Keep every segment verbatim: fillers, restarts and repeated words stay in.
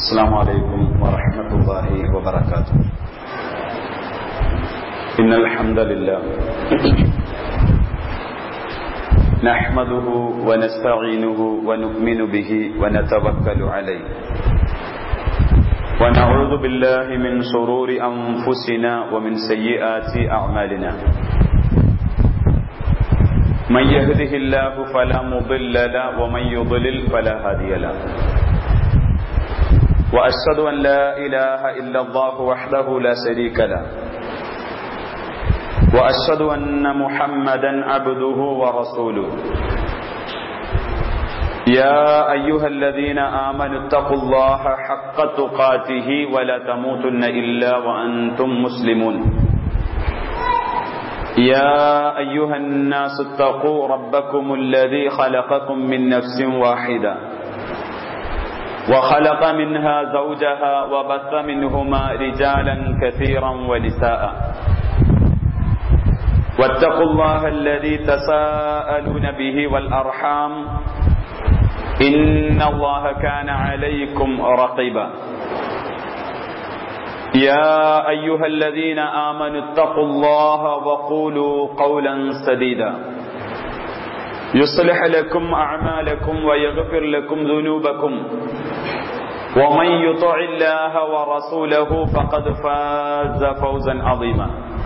السلام عليكم ورحمة الله وبركاته. إن الحمد لله نحمده ونستعينه ونؤمن به ونتوكل عليه ونعوذ بالله من شرور أنفسنا ومن سيئات أعمالنا. من يهده الله فلا مضل له ومن يضلل فلا هادي له. وأشهد أن لا إله إلا الله وحده لا شريك له وأشهد أن محمدا عبده ورسوله. يا أيها الذين آمنوا اتقوا الله حق تقاته ولا تموتن إلا وأنتم مسلمون. يا أيها الناس اتقوا ربكم الذي خلقكم من نفس واحدة وخلق منها زوجها وبث منهما رجالا كثيرا ونساء. واتقوا الله الذي تساءلون به والأرحام إن الله كان عليكم رقيبا. يا أيها الذين آمنوا اتقوا الله وقولوا قولا سديدا يصلح لكم أعمالكم ويغفر لكم ذنوبكم ومن يطع الله ورسوله فقد فاز فوزا عظيما.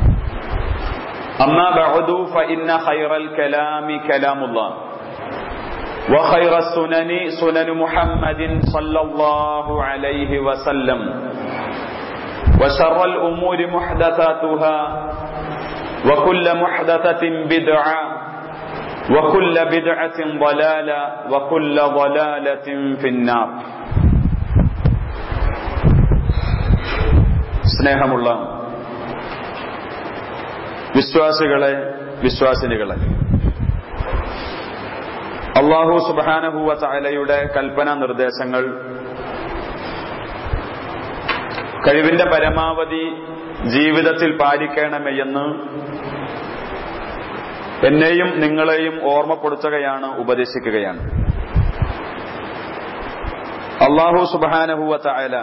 أما بعد فإن خير الكلام كلام الله وخير السنن سنن محمد صلى الله عليه وسلم وشر الأمور محدثاتها وكل محدثة بدعة وكل بدعة ضلالة وكل ضلالة في النار. സ്നേഹമുള്ള വിശ്വാസികളെ, വിശ്വാസിനികളെ, അല്ലാഹു സുബ്ഹാനഹു വ തആലയുടെ കൽപ്പന നിർദ്ദേശങ്ങൾ കഴിവിന്റെ പരമാവധി ജീവിതത്തിൽ പാലിക്കണമെന്ന് എന്നെയും നിങ്ങളെയും ഓർമ്മപ്പെടുത്തുകയാണ്, ഉപദേശിക്കുകയാണ്. അല്ലാഹു സുബ്ഹാനഹു വ തആല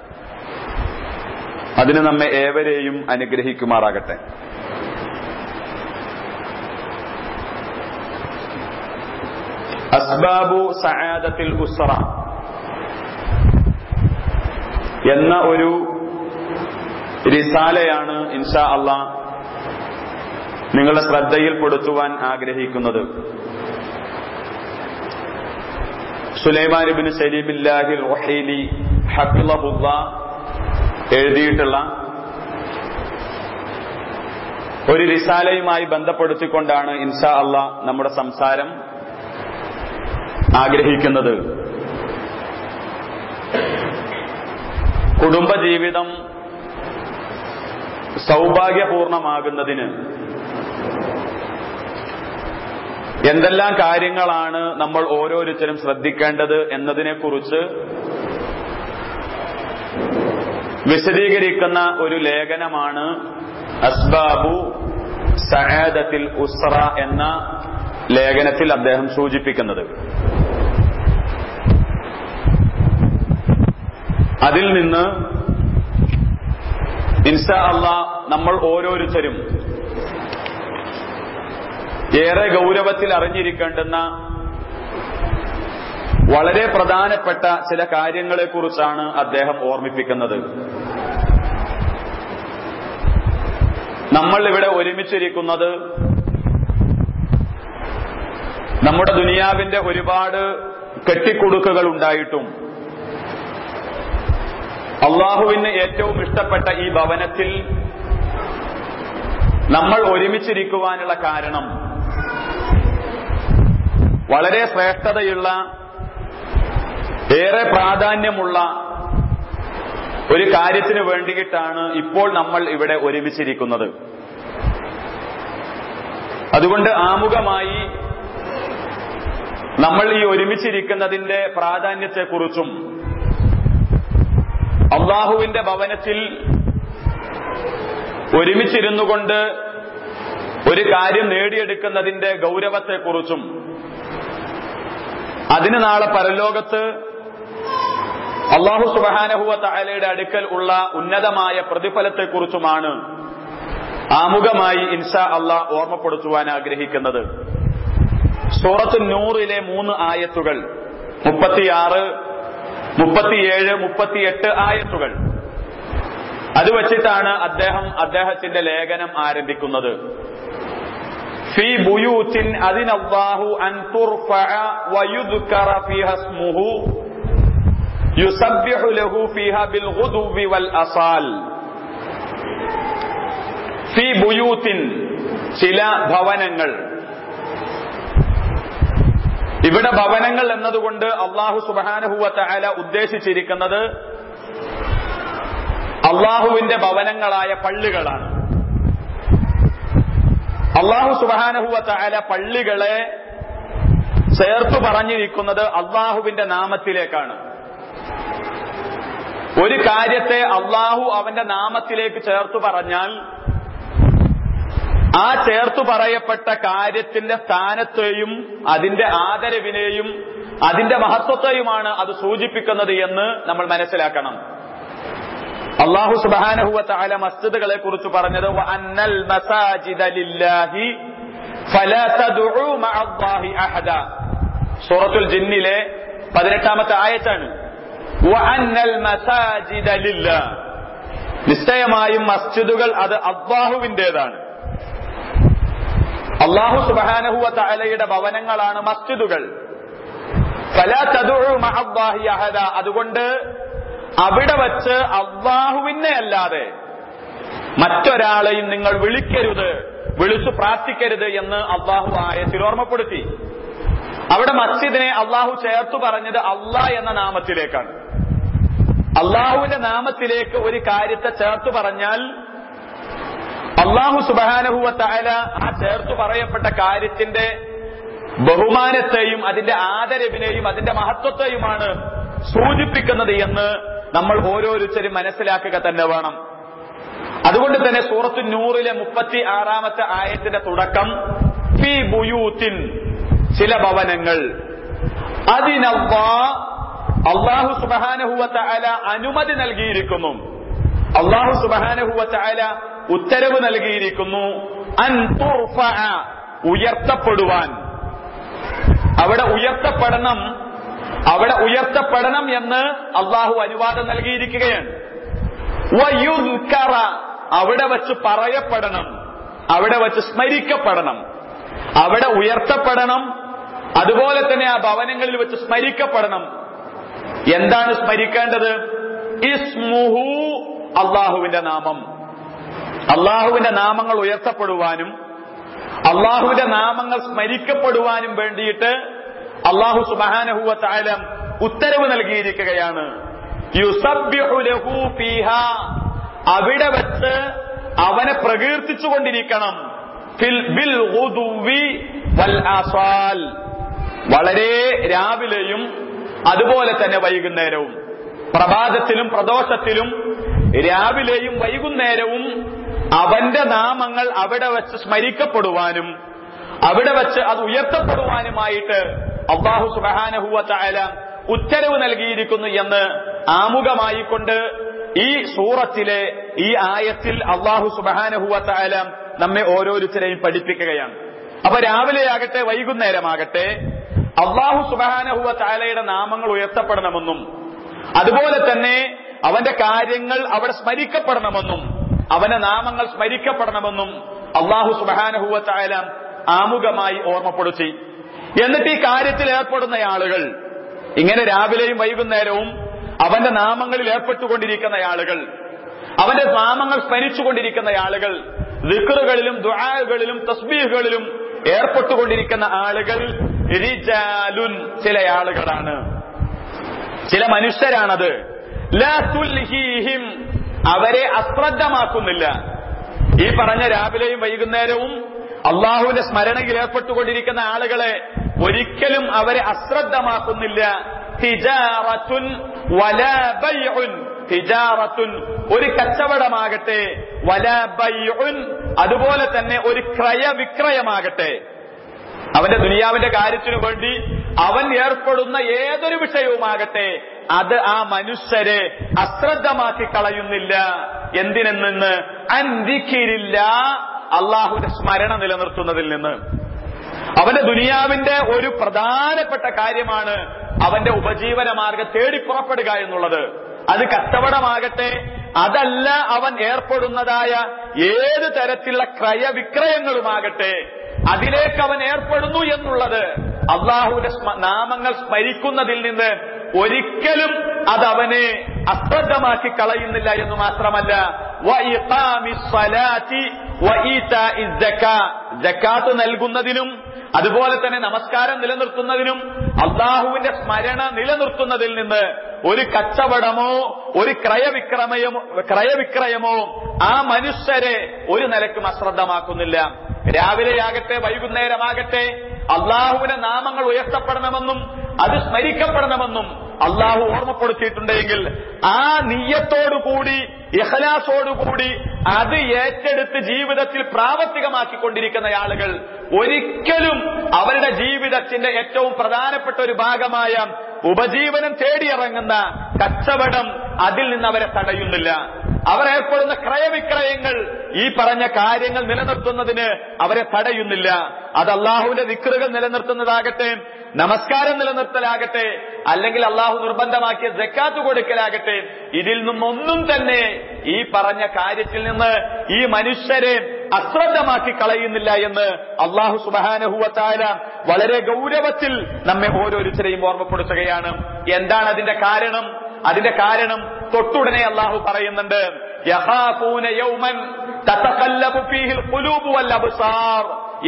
അതിന് നമ്മെ ഏവരെയും അനുഗ്രഹിക്കുമാറാകട്ടെ. അസ്ബാബു സആദത്തിൽ ഉസ്റ എന്ന ഒരു റിസാലയാണ് ഇൻഷാ അല്ലാഹ് നിങ്ങളുടെ ശ്രദ്ധയിൽപ്പെടുത്തുവാൻ ആഗ്രഹിക്കുന്നത്. സുലൈമാൻ ഇബ്നു സലീമില്ലാഹിൽ റുഹൈലി ഹഫിളഹുല്ലാഹ് എഴുതിയിട്ടുള്ള ഒരു റിസാലയുമായി ബന്ധപ്പെടുത്തിക്കൊണ്ടാണ് ഇൻഷാ അല്ലാഹ് നമ്മുടെ സംസാരം ആഗ്രഹിക്കുന്നത്. കുടുംബജീവിതം സൗഭാഗ്യപൂർണമാകുന്നതിന് എന്തെല്ലാം കാര്യങ്ങളാണ് നമ്മൾ ഓരോരുത്തരും ശ്രദ്ധിക്കേണ്ടത് എന്നതിനെക്കുറിച്ച് വിശദീകരിക്കുന്ന ഒരു ലേഖനമാണ് അസ്ബാബു സആദത്തിൽ ഉസ്റ എന്ന ലേഖനത്തിൽ അദ്ദേഹം സൂചിപ്പിക്കുന്നത്. അതിൽ നിന്ന് ഇൻഷാ അല്ലാഹ് നമ്മൾ ഓരോരുത്തരും ഏറെ ഗൗരവത്തിൽ അറിഞ്ഞിരിക്കേണ്ടുന്ന വളരെ പ്രധാനപ്പെട്ട ചില കാര്യങ്ങളെക്കുറിച്ചാണ് അദ്ദേഹം ഓർമ്മിപ്പിക്കുന്നത്. നമ്മൾ ഇവിടെ ഒരുമിച്ചിരിക്കുന്നത് നമ്മുടെ ദുനിയാവിന്റെ ഒരുപാട് കെട്ടിക്കുടുക്കുകൾ ഉണ്ടായിട്ടും അള്ളാഹുവിന് ഏറ്റവും ഇഷ്ടപ്പെട്ട ഈ ഭവനത്തിൽ നമ്മൾ ഒരുമിച്ചിരിക്കുവാനുള്ള കാരണം വളരെ ശ്രേഷ്ഠതയുള്ള, ഏറെ പ്രാധാന്യമുള്ള ഒരു കാര്യത്തിന് വേണ്ടിയിട്ടാണ് ഇപ്പോൾ നമ്മൾ ഇവിടെ ഒരുമിച്ചിരിക്കുന്നത്. അതുകൊണ്ട് ആമുഖമായി നമ്മൾ ഈ ഒരുമിച്ചിരിക്കുന്നതിന്റെ പ്രാധാന്യത്തെക്കുറിച്ചും അള്ളാഹുവിന്റെ ഭവനത്തിൽ ഒരുമിച്ചിരുന്നുകൊണ്ട് ഒരു കാര്യം നേടിയെടുക്കുന്നതിന്റെ ഗൗരവത്തെക്കുറിച്ചും അതിന് നാളെ പരലോകത്ത് അല്ലാഹു സുബ്ഹാനഹു വ തആലയുടെ അടുക്കൽ ഉള്ള ഉന്നതമായ പ്രതിഫലത്തെക്കുറിച്ചുമാണ് ആമുഖമായി ഇൻഷാ അല്ലാഹ് ഓർമ്മപ്പെടുത്തുവാൻ ആഗ്രഹിക്കുന്നത്. സൂറത്തു നൂറിലെ മൂന്ന് ആയത്തുകൾ, മുപ്പത്തിയാറ്, മുപ്പത്തിയേഴ്, മുപ്പത്തിയെട്ട് ആയത്തുകൾ, അത് വച്ചിട്ടാണ് അദ്ദേഹം അദ്ദേഹത്തിന്റെ ലേഖനം ആരംഭിക്കുന്നത്. ഫീ ബുയൂത്തിൻ അദിനല്ലാഹു അൻ തുർഫഅ വയുദ്കറ ഫീഹാ ഇസ്മുഹു യുസബ്ബിഹു ലഹു ഫീഹാ ബിൽ ഗുദുവി വൽ അസാൽ. ഫീ ബുയൂത്തിൻ, ചില ഭവനങ്ങൾ. ഇവിടെ ഭവനങ്ങൾ എന്നതുകൊണ്ട് അല്ലാഹു സുബ്ഹാനഹു വ തആല ഉദ്ദേശിച്ചിരിക്കുന്നത് അള്ളാഹുവിന്റെ ഭവനങ്ങളായ പള്ളികളാണ്. അള്ളാഹു സുബ്ഹാനഹു വ തആല പള്ളികളെ ചേർത്തു പറഞ്ഞിരിക്കുന്നത് അള്ളാഹുവിന്റെ നാമത്തിലേക്കാണ്. ഒരു കാര്യത്തെ അള്ളാഹു അവന്റെ നാമത്തിലേക്ക് ചേർത്തു പറഞ്ഞാൽ ആ ചേർത്തു പറയപ്പെട്ട കാര്യത്തിന്റെ സ്ഥാനത്തെയും അതിന്റെ ആദരവിനെയും അതിന്റെ മഹത്വത്തെയുമാണ് അത് സൂചിപ്പിക്കുന്നത് എന്ന് നമ്മൾ മനസ്സിലാക്കണം. അല്ലാഹു സുബ്ഹാനഹു വ തആല മസ്ജിദുകളെ കുറിച്ച് പറഞ്ഞത് വഅന്നൽ മസാജിദ ലില്ലാഹി ഫലാ തദ്ഉ മഅല്ലാഹി അഹദ. സൂറത്തുൽ ജിന്നിലെ പതിനെട്ടാമത്തെ ആയത്താണ്. വഅന്നൽ മസാജിദ ലില്ലാഹ്, നിശ്ചയമായും മസ്ജിദുകൾ അത് അല്ലാഹുവിന്റേതാണ്. അല്ലാഹു സുബ്ഹാനഹു വ തആലയുടെ ഭവനങ്ങളാണ് മസ്ജിദുകൾ. ഫലാ തദ്ഉ മഅല്ലാഹി അഹദ, അതുകൊണ്ട് അവിടെ വച്ച് അല്ലാഹുവിനെ അല്ലാതെ മറ്റൊരാളെയും നിങ്ങൾ വിളിക്കരുത്, വിളിച്ചു പ്രാർത്ഥിക്കരുത് എന്ന് അല്ലാഹു ആയത്തിൽ ഓർമ്മപ്പെടുത്തി. അവിടെ മസ്ജിദിനെ അല്ലാഹു ചേർത്തു പറഞ്ഞത് അല്ലാഹ് എന്ന നാമത്തിലേക്കാണ്. അല്ലാഹുവിന്റെ നാമത്തിലേക്ക് ഒരു കാര്യത്തെ ചേർത്തു പറഞ്ഞാൽ അല്ലാഹു സുബ്ഹാനഹു വ തആല ആ ചേർത്തു പറയപ്പെട്ട കാര്യത്തിന്റെ ബഹുമാനത്തെയും അതിന്റെ ആദരവിനെയും അതിന്റെ മഹത്വത്തെയുമാണ് സൂചിപ്പിക്കുന്നത് എന്ന് നമ്മൾ ഓരോരുത്തരും മനസ്സിലാക്കുക തന്നെ വേണം. അതുകൊണ്ട് തന്നെ സൂറത്തു നൂറിലെ മുപ്പത്തി ആറാമത്തെ ആയത്തിന്റെ തുടക്കം ഫീ ബുയൂത്തിൻ, ചില ഭവനങ്ങൾ. അതിനല്ലാഹ്, അല്ലാഹു സുബ്ഹാനഹു വ തആല അനുമതി നൽകിയിരിക്കുന്നു, അല്ലാഹു സുബ്ഹാനഹു വ തആല ഉത്തരവ് നൽകിയിരിക്കുന്നു അൻ തുർഫഅ, ഉയർത്തപ്പെടുവാൻ. അവിടെ ഉയർത്തപ്പെടണം, അവിടെ ഉയർത്തപ്പെടണം എന്ന് അള്ളാഹു അനുവാദം നൽകിയിരിക്കുകയാണ്. വയുദ്കറ, അവിടെ വച്ച് പറയപ്പെടണം, അവിടെ വച്ച് സ്മരിക്കപ്പെടണം. അവിടെ ഉയർത്തപ്പെടണം, അതുപോലെ തന്നെ ആ ഭവനങ്ങളിൽ വെച്ച് സ്മരിക്കപ്പെടണം. എന്താണ് സ്മരിക്കേണ്ടത്? ഇസ്മുഹു, അള്ളാഹുവിന്റെ നാമം. അള്ളാഹുവിന്റെ നാമങ്ങൾ ഉയർത്തപ്പെടുവാനും അള്ളാഹുവിന്റെ നാമങ്ങൾ സ്മരിക്കപ്പെടുവാനും വേണ്ടിയിട്ട് അല്ലാഹു സുബ്ഹാനഹു വ തആല ഉത്തരവ് നൽകിയിരിക്കുകയാണ്. യുസബ്ബിഹു ലഹു ഫീഹാ, അവിടെ വെച്ച് അവനെ പ്രകീർത്തിച്ചുകൊണ്ടിരിക്കണം. ഫിൽ ബിൽ ഗുദുവി വൽ ആസാൽ, വളരെ രാവിലെയും അതുപോലെ തന്നെ വൈകുന്നേരവും. പ്രഭാതത്തിലും പ്രദോഷത്തിലും രാവിലെയും വൈകുന്നേരവും അവന്റെ നാമങ്ങൾ അവിടെ വെച്ച് സ്മരിക്കപ്പെടുവാനും അവിടെ വെച്ച് അത് ഉയർത്തപ്പെടുവാനുമായിട്ട് അല്ലാഹു സുബ്ഹാനഹു വ തആല ഉത്തരവ് നൽകിയിരിക്കുന്നു എന്ന് ആമുഖമായിക്കൊണ്ട് ഈ സൂറത്തിലെ ഈ ആയത്തിൽ അല്ലാഹു സുബ്ഹാനഹു വ തആല നമ്മെ ഓരോരുത്തരെയും പഠിപ്പിക്കുകയാണ്. അപ്പൊ രാവിലെയാകട്ടെ വൈകുന്നേരമാകട്ടെ അല്ലാഹു സുബ്ഹാനഹു വ തആലയുടെ നാമങ്ങൾ ഉയർത്തപ്പെടണമെന്നും അതുപോലെ തന്നെ അവന്റെ കാര്യങ്ങൾ അവിടെ സ്മരിക്കപ്പെടണമെന്നും അവന്റെ നാമങ്ങൾ സ്മരിക്കപ്പെടണമെന്നും അല്ലാഹു സുബ്ഹാനഹു വ തആല ആമുഖമായി ഓർമ്മപ്പെടുത്തി. എന്നിട്ട് ഈ കാര്യത്തിൽ ഏർപ്പെടുന്ന ആളുകൾ, ഇങ്ങനെ രാവിലെയും വൈകുന്നേരവും അവന്റെ നാമങ്ങളിൽ ഏർപ്പെട്ടുകൊണ്ടിരിക്കുന്ന ആളുകൾ, അവന്റെ നാമങ്ങൾ സ്മരിച്ചുകൊണ്ടിരിക്കുന്ന ആളുകൾ, ദിക്റുകളിലും ദുആകളിലും തസ്ബീഹുകളിലും ഏർപ്പെട്ടുകൊണ്ടിരിക്കുന്ന ആളുകൾ റിജാലുൻ, ചില ആളുകളാണ്, ചില മനുഷ്യരാണത്. ലാ തുൽഹീഹിം, അവരെ അശ്രദ്ധമാക്കുന്നില്ല. ഈ പറഞ്ഞ രാവിലെയും വൈകുന്നേരവും അള്ളാഹുവിന്റെ സ്മരണയിൽ ഏർപ്പെട്ടുകൊണ്ടിരിക്കുന്ന ആളുകളെ ഒരിക്കലും അവരെ അശ്രദ്ധമാക്കുന്നില്ല. തിജാറത്തുൻ വലാ ബൈഉൻ, തിജാറത്തുൻ ഒരു കച്ചവടമാകട്ടെ, വലാ ബൈഉൻ അതുപോലെ തന്നെ ഒരു ക്രയവിക്രയമാകട്ടെ, അവന്റെ ദുനിയാവിന്റെ കാര്യത്തിനു വേണ്ടി അവൻ ഏർപ്പെടുന്ന ഏതൊരു വിഷയവുമാകട്ടെ, അത് ആ മനുഷ്യരെ അശ്രദ്ധമാക്കി കളയുന്നില്ല. എന്തിനെന്ന്? അൻദിക്കിരില്ല, അള്ളാഹുവിന്റെ സ്മരണ നിലനിർത്തുന്നതിൽ നിന്ന്. അവന്റെ ദുനിയാവിന്റെ ഒരു പ്രധാനപ്പെട്ട കാര്യമാണ് അവന്റെ ഉപജീവന മാർഗം തേടി പുറപ്പെടുക എന്നുള്ളത്. അത് കച്ചവടമാകട്ടെ, അതല്ല അവൻ ഏർപ്പെടുന്നതായ ഏത് തരത്തിലുള്ള ക്രയവിക്രയങ്ങളുമാകട്ടെ, അതിലേക്ക് അവൻ ഏർപ്പെടുന്നു എന്നുള്ളത് അള്ളാഹുവിന്റെ നാമങ്ങൾ സ്മരിക്കുന്നതിൽ നിന്ന് ഒരിക്കലും അത് അവനെ അശ്രദ്ധമാക്കി കളയുന്നില്ല എന്ന് മാത്രമല്ല, സകാത്ത് നൽകുന്നതിനും അതുപോലെ തന്നെ നമസ്കാരം നിലനിർത്തുന്നതിനും അള്ളാഹുവിന്റെ സ്മരണ നിലനിർത്തുന്നതിൽ നിന്ന് ഒരു കച്ചവടമോ ഒരു ക്രയവിക്രമയമോ ക്രയവിക്രയമോ ആ മനുഷ്യരെ ഒരു നിലക്കും അശ്രദ്ധമാക്കുന്നില്ല. രാവിലെയാകട്ടെ വൈകുന്നേരമാകട്ടെ അള്ളാഹുവിന്റെ നാമങ്ങൾ ഉയർത്തപ്പെടണമെന്നും അത് സ്മരിക്കപ്പെടണമെന്നും അള്ളാഹു ഓർമ്മപ്പെടുത്തിയിട്ടുണ്ടെങ്കിൽ ആ നിയ്യത്തോടുകൂടി ഇഖ്ലാസോടുകൂടി അത് ഏറ്റെടുത്ത് ജീവിതത്തിൽ പ്രാവർത്തികമാക്കിക്കൊണ്ടിരിക്കുന്ന ആളുകൾ ഒരിക്കലും അവരുടെ ജീവിതത്തിന്റെ ഏറ്റവും പ്രധാനപ്പെട്ട ഒരു ഭാഗമായ ഉപജീവനം തേടിയിറങ്ങുന്ന കച്ചവടം അതിൽ നിന്ന് അവരെ തടയുന്നില്ല. അവർ ഏർപ്പെടുന്ന ക്രയവിക്രയങ്ങൾ ഈ പറഞ്ഞ കാര്യങ്ങൾ നിലനിർത്തുന്നതിന് അവരെ തടയുന്നില്ല. അത് അള്ളാഹുവിന്റെ ദിക്റുകൾ നിലനിർത്തുന്നതാകട്ടെ, നമസ്കാരം നിലനിർത്തലാകട്ടെ, അല്ലെങ്കിൽ അള്ളാഹു നിർബന്ധമാക്കിയ സക്കാത്ത് കൊടുക്കലാകട്ടെ, ഇതിൽ നിന്നൊന്നും തന്നെ ഈ പറഞ്ഞ കാര്യത്തിൽ നിന്ന് ഈ മനുഷ്യരെ അശ്രദ്ധമാക്കി കളയുന്നില്ല എന്ന് അള്ളാഹു സുബ്ഹാനഹു വ തആല വളരെ ഗൗരവത്തിൽ നമ്മെ ഓരോരുത്തരെയും ഓർമ്മപ്പെടുത്തുകയാണ്. എന്താണ് അതിന്റെ കാരണം? അതിന്റെ കാരണം തൊട്ടുടനെ അള്ളാഹു പറയുന്നുണ്ട്, യഖാഫൂന യൗമൻ തതഖല്ലബു ഫീഹിൽ ഖുലൂബു വൽ അബ്സാർ.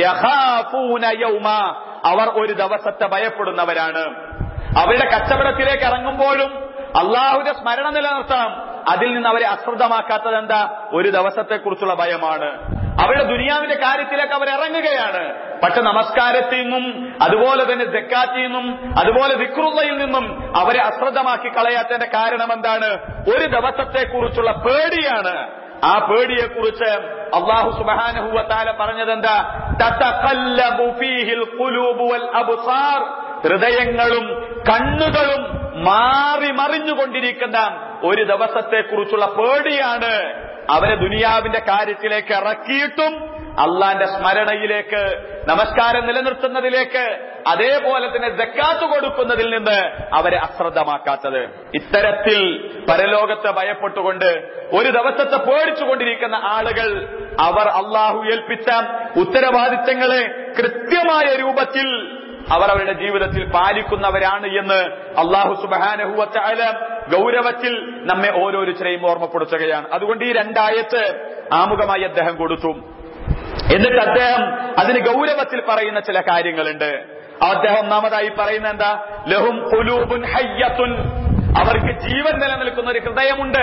യഖാഫൂന യൗമ, അവർ ഒരു ദിവസത്തെ ഭയപ്പെടുന്നവരാണ്. അവരുടെ കച്ചവടത്തിലേക്ക് ഇറങ്ങുമ്പോഴും അള്ളാഹുവിന്റെ സ്മരണ നിലനിർത്തണം. അതിൽ നിന്ന് അവരെ അശ്രദ്ധമാക്കാത്തത് എന്താ? ഒരു ദിവസത്തെക്കുറിച്ചുള്ള ഭയമാണ്. അവരുടെ ദുനിയാവിന്റെ കാര്യത്തിലേക്ക് അവർ ഇറങ്ങുകയാണ്. പക്ഷെ നമസ്കാരത്തിൽ നിന്നും അതുപോലെ തന്നെ സക്കാത്തിൽ നിന്നും അതുപോലെ ദിക്റുള്ളയിൽ നിന്നും അവരെ അശ്രദ്ധമാക്കി കളയാത്തതിന്റെ കാരണം എന്താണ്? ഒരു ദിവസത്തെക്കുറിച്ചുള്ള പേടിയാണ്. ആ പേടിയെക്കുറിച്ച് അല്ലാഹു സുബ്ഹാനഹു വ തആല പറഞ്ഞതെന്താ? തതഖല്ലബു ഫീഹിൽ ഖുലൂബു വൽ അബ്സാർ. ഹൃദയങ്ങളും കണ്ണുകളും മാറി മറിഞ്ഞുകൊണ്ടിരിക്കുന്ന ഒരു ദിവസത്തെക്കുറിച്ചുള്ള പേടിയാണ് അവരെ ദുനിയാവിന്റെ കാര്യത്തിലേക്ക് ഇറക്കിയിട്ടും അള്ളാന്റെ സ്മരണയിലേക്ക്, നമസ്കാരം നിലനിർത്തുന്നതിലേക്ക്, അതേപോലെ തന്നെ സക്കാത്ത് കൊടുക്കുന്നതിൽ നിന്ന് അവരെ അശ്രദ്ധമാക്കാത്തത്. ഇത്തരത്തിൽ പരലോകത്തെ ഭയപ്പെട്ടുകൊണ്ട് ഒരു ദിവസത്തെ പേടിച്ചുകൊണ്ടിരിക്കുന്ന ആളുകൾ അവർ അള്ളാഹു ഏൽപ്പിച്ച ഉത്തരവാദിത്തങ്ങളെ കൃത്യമായ രൂപത്തിൽ അവർ അവരുടെ ജീവിതത്തിൽ പാലിക്കുന്നവരാണ് എന്ന് അല്ലാഹു സുബ്ഹാനഹു വ തആല ഗൗരവത്തിൽ നമ്മെ ഓരോരുത്തരെയും ഓർമ്മപ്പെടുത്തുകയാണ്. അതുകൊണ്ട് ഈ രണ്ടായത്ത് ആമുഖമായി അദ്ദേഹം കൊടുത്തു. എന്നിട്ട് അദ്ദേഹം അതിന് ഗൗരവത്തിൽ പറയുന്ന ചില കാര്യങ്ങളുണ്ട്. അദ്ദേഹം ഒന്നാമതായി പറയുന്ന എന്താ? ലഹും ഖുലൂബുൻ ഹയ്യത്തുൻ. അവർക്ക് ജീവൻ നിലനിൽക്കുന്ന ഒരു ഹൃദയമുണ്ട്.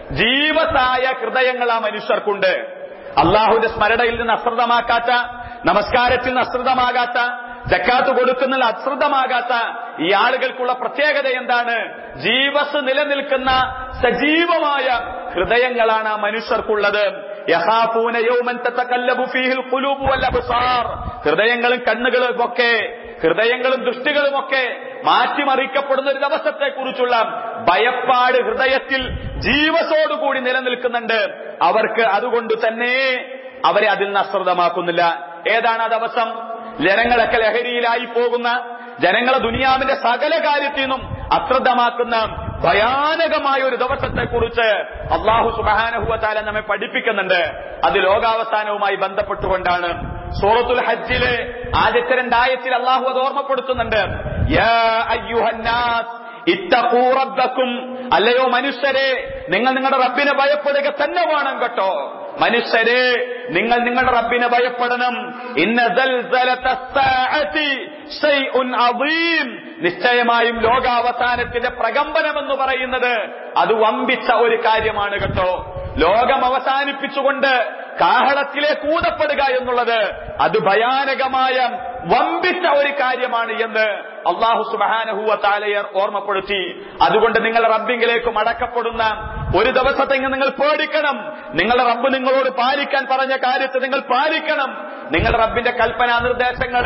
ജീവസായ ഹൃദയങ്ങൾ ആ മനുഷ്യർക്കുണ്ട്. അള്ളാഹുവിന്റെ സ്മരണയിൽ നിന്ന് അശ്രദ്ധമാക്കാത്ത, നമസ്കാരത്തിൽ നിന്ന് അശ്രദ്ധമാകാത്ത, സക്കാത്ത് കൊടുക്കുന്നതിൽ അശ്രദ്ധമാകാത്ത ഈ ആളുകൾക്കുള്ള പ്രത്യേകത എന്താണ്? ജീവസ് നിലനിൽക്കുന്ന സജീവമായ ഹൃദയങ്ങളാണ് ആ മനുഷ്യർക്കുള്ളത്. യഖാഫൂന യൗമൻ തതഖല്ലബു ഫീഹിൽ ഖുലൂബു വൽ അബ്സാർ. ഹൃദയങ്ങളും കണ്ണുകളും ഒക്കെ, ഹൃദയങ്ങളും ദൃഷ്ടികളും ഒക്കെ മാറ്റിമറിക്കപ്പെടുന്ന ഒരു ദിവസത്തെ കുറിച്ചുള്ള ഭയപ്പാട് ഹൃദയത്തിൽ ജീവസോടുകൂടി നിലനിൽക്കുന്നുണ്ട് അവർക്ക്. അതുകൊണ്ട് തന്നെ അവരെ അതിൽ നിന്ന് അശ്രദ്ധമാക്കുന്നില്ല. ഏതാണ് ആ ദിവസം? ജനങ്ങളൊക്കെ ലഹരിയിലായി പോകുന്ന, ജനങ്ങളെ ദുനിയാവിന്റെ സകല കാര്യത്തിൽ നിന്നും അശ്രദ്ധമാക്കുന്ന ഭയാനകമായ ഒരു ദിവസത്തെ കുറിച്ച് അല്ലാഹു സുബ്ഹാനഹു വ തആല നമ്മെ പഠിപ്പിക്കുന്നുണ്ട്. അത് ലോകാവസാനവുമായി ബന്ധപ്പെട്ടുകൊണ്ടാണ്. സൂറത്തുൽ ഹജ്ജിലെ ആദ്യത്തെ രണ്ടായത്തിൽ അല്ലാഹു അത് ഓർമ്മപ്പെടുത്തുന്നുണ്ട്. യാ അയ്യുഹന്നാസ് ഇത്തഖൂ റബ്ബക്കും. അല്ലയോ മനുഷ്യരെ, നിങ്ങൾ നിങ്ങളുടെ റബ്ബിനെ ഭയപ്പെടുക തന്നെ വേണം കേട്ടോ. മനുഷ്യരെ, നിങ്ങൾ നിങ്ങളുടെ റബ്ബിനെ ഭയപ്പെടണം. ഇന്ന സൽസലത്തസ്സാഅതി ശൈഉൻ അദീം. നിശ്ചയമായും ലോകാവസാനത്തിന്റെ പ്രകമ്പനം എന്ന് പറയുന്നത് അത് വമ്പിച്ച ഒരു കാര്യമാണ് കേട്ടോ. ലോകം അവസാനിപ്പിച്ചുകൊണ്ട് കാഹളത്തിലേക്ക് ഊതപ്പെടുക എന്നുള്ളത് അത് ഭയാനകമായ വമ്പിച്ച ഒരു കാര്യമാണ് എന്ന് അല്ലാഹു സുബ്ഹാനഹു വ തആല ഓർമ്മപ്പെടുത്തി. അതുകൊണ്ട് നിങ്ങൾ റബ്ബിങ്കിലേക്ക് മടക്കപ്പെടുന്ന ഒരു ദിവസത്തെ നിങ്ങൾ പേടിക്കണം. നിങ്ങളുടെ റബ്ബ് നിങ്ങളോട് പാലിക്കാൻ പറഞ്ഞ കാര്യത്തെ നിങ്ങൾ പാലിക്കണം. നിങ്ങളുടെ റബ്ബിന്റെ കൽപ്പനാ നിർദ്ദേശങ്ങൾ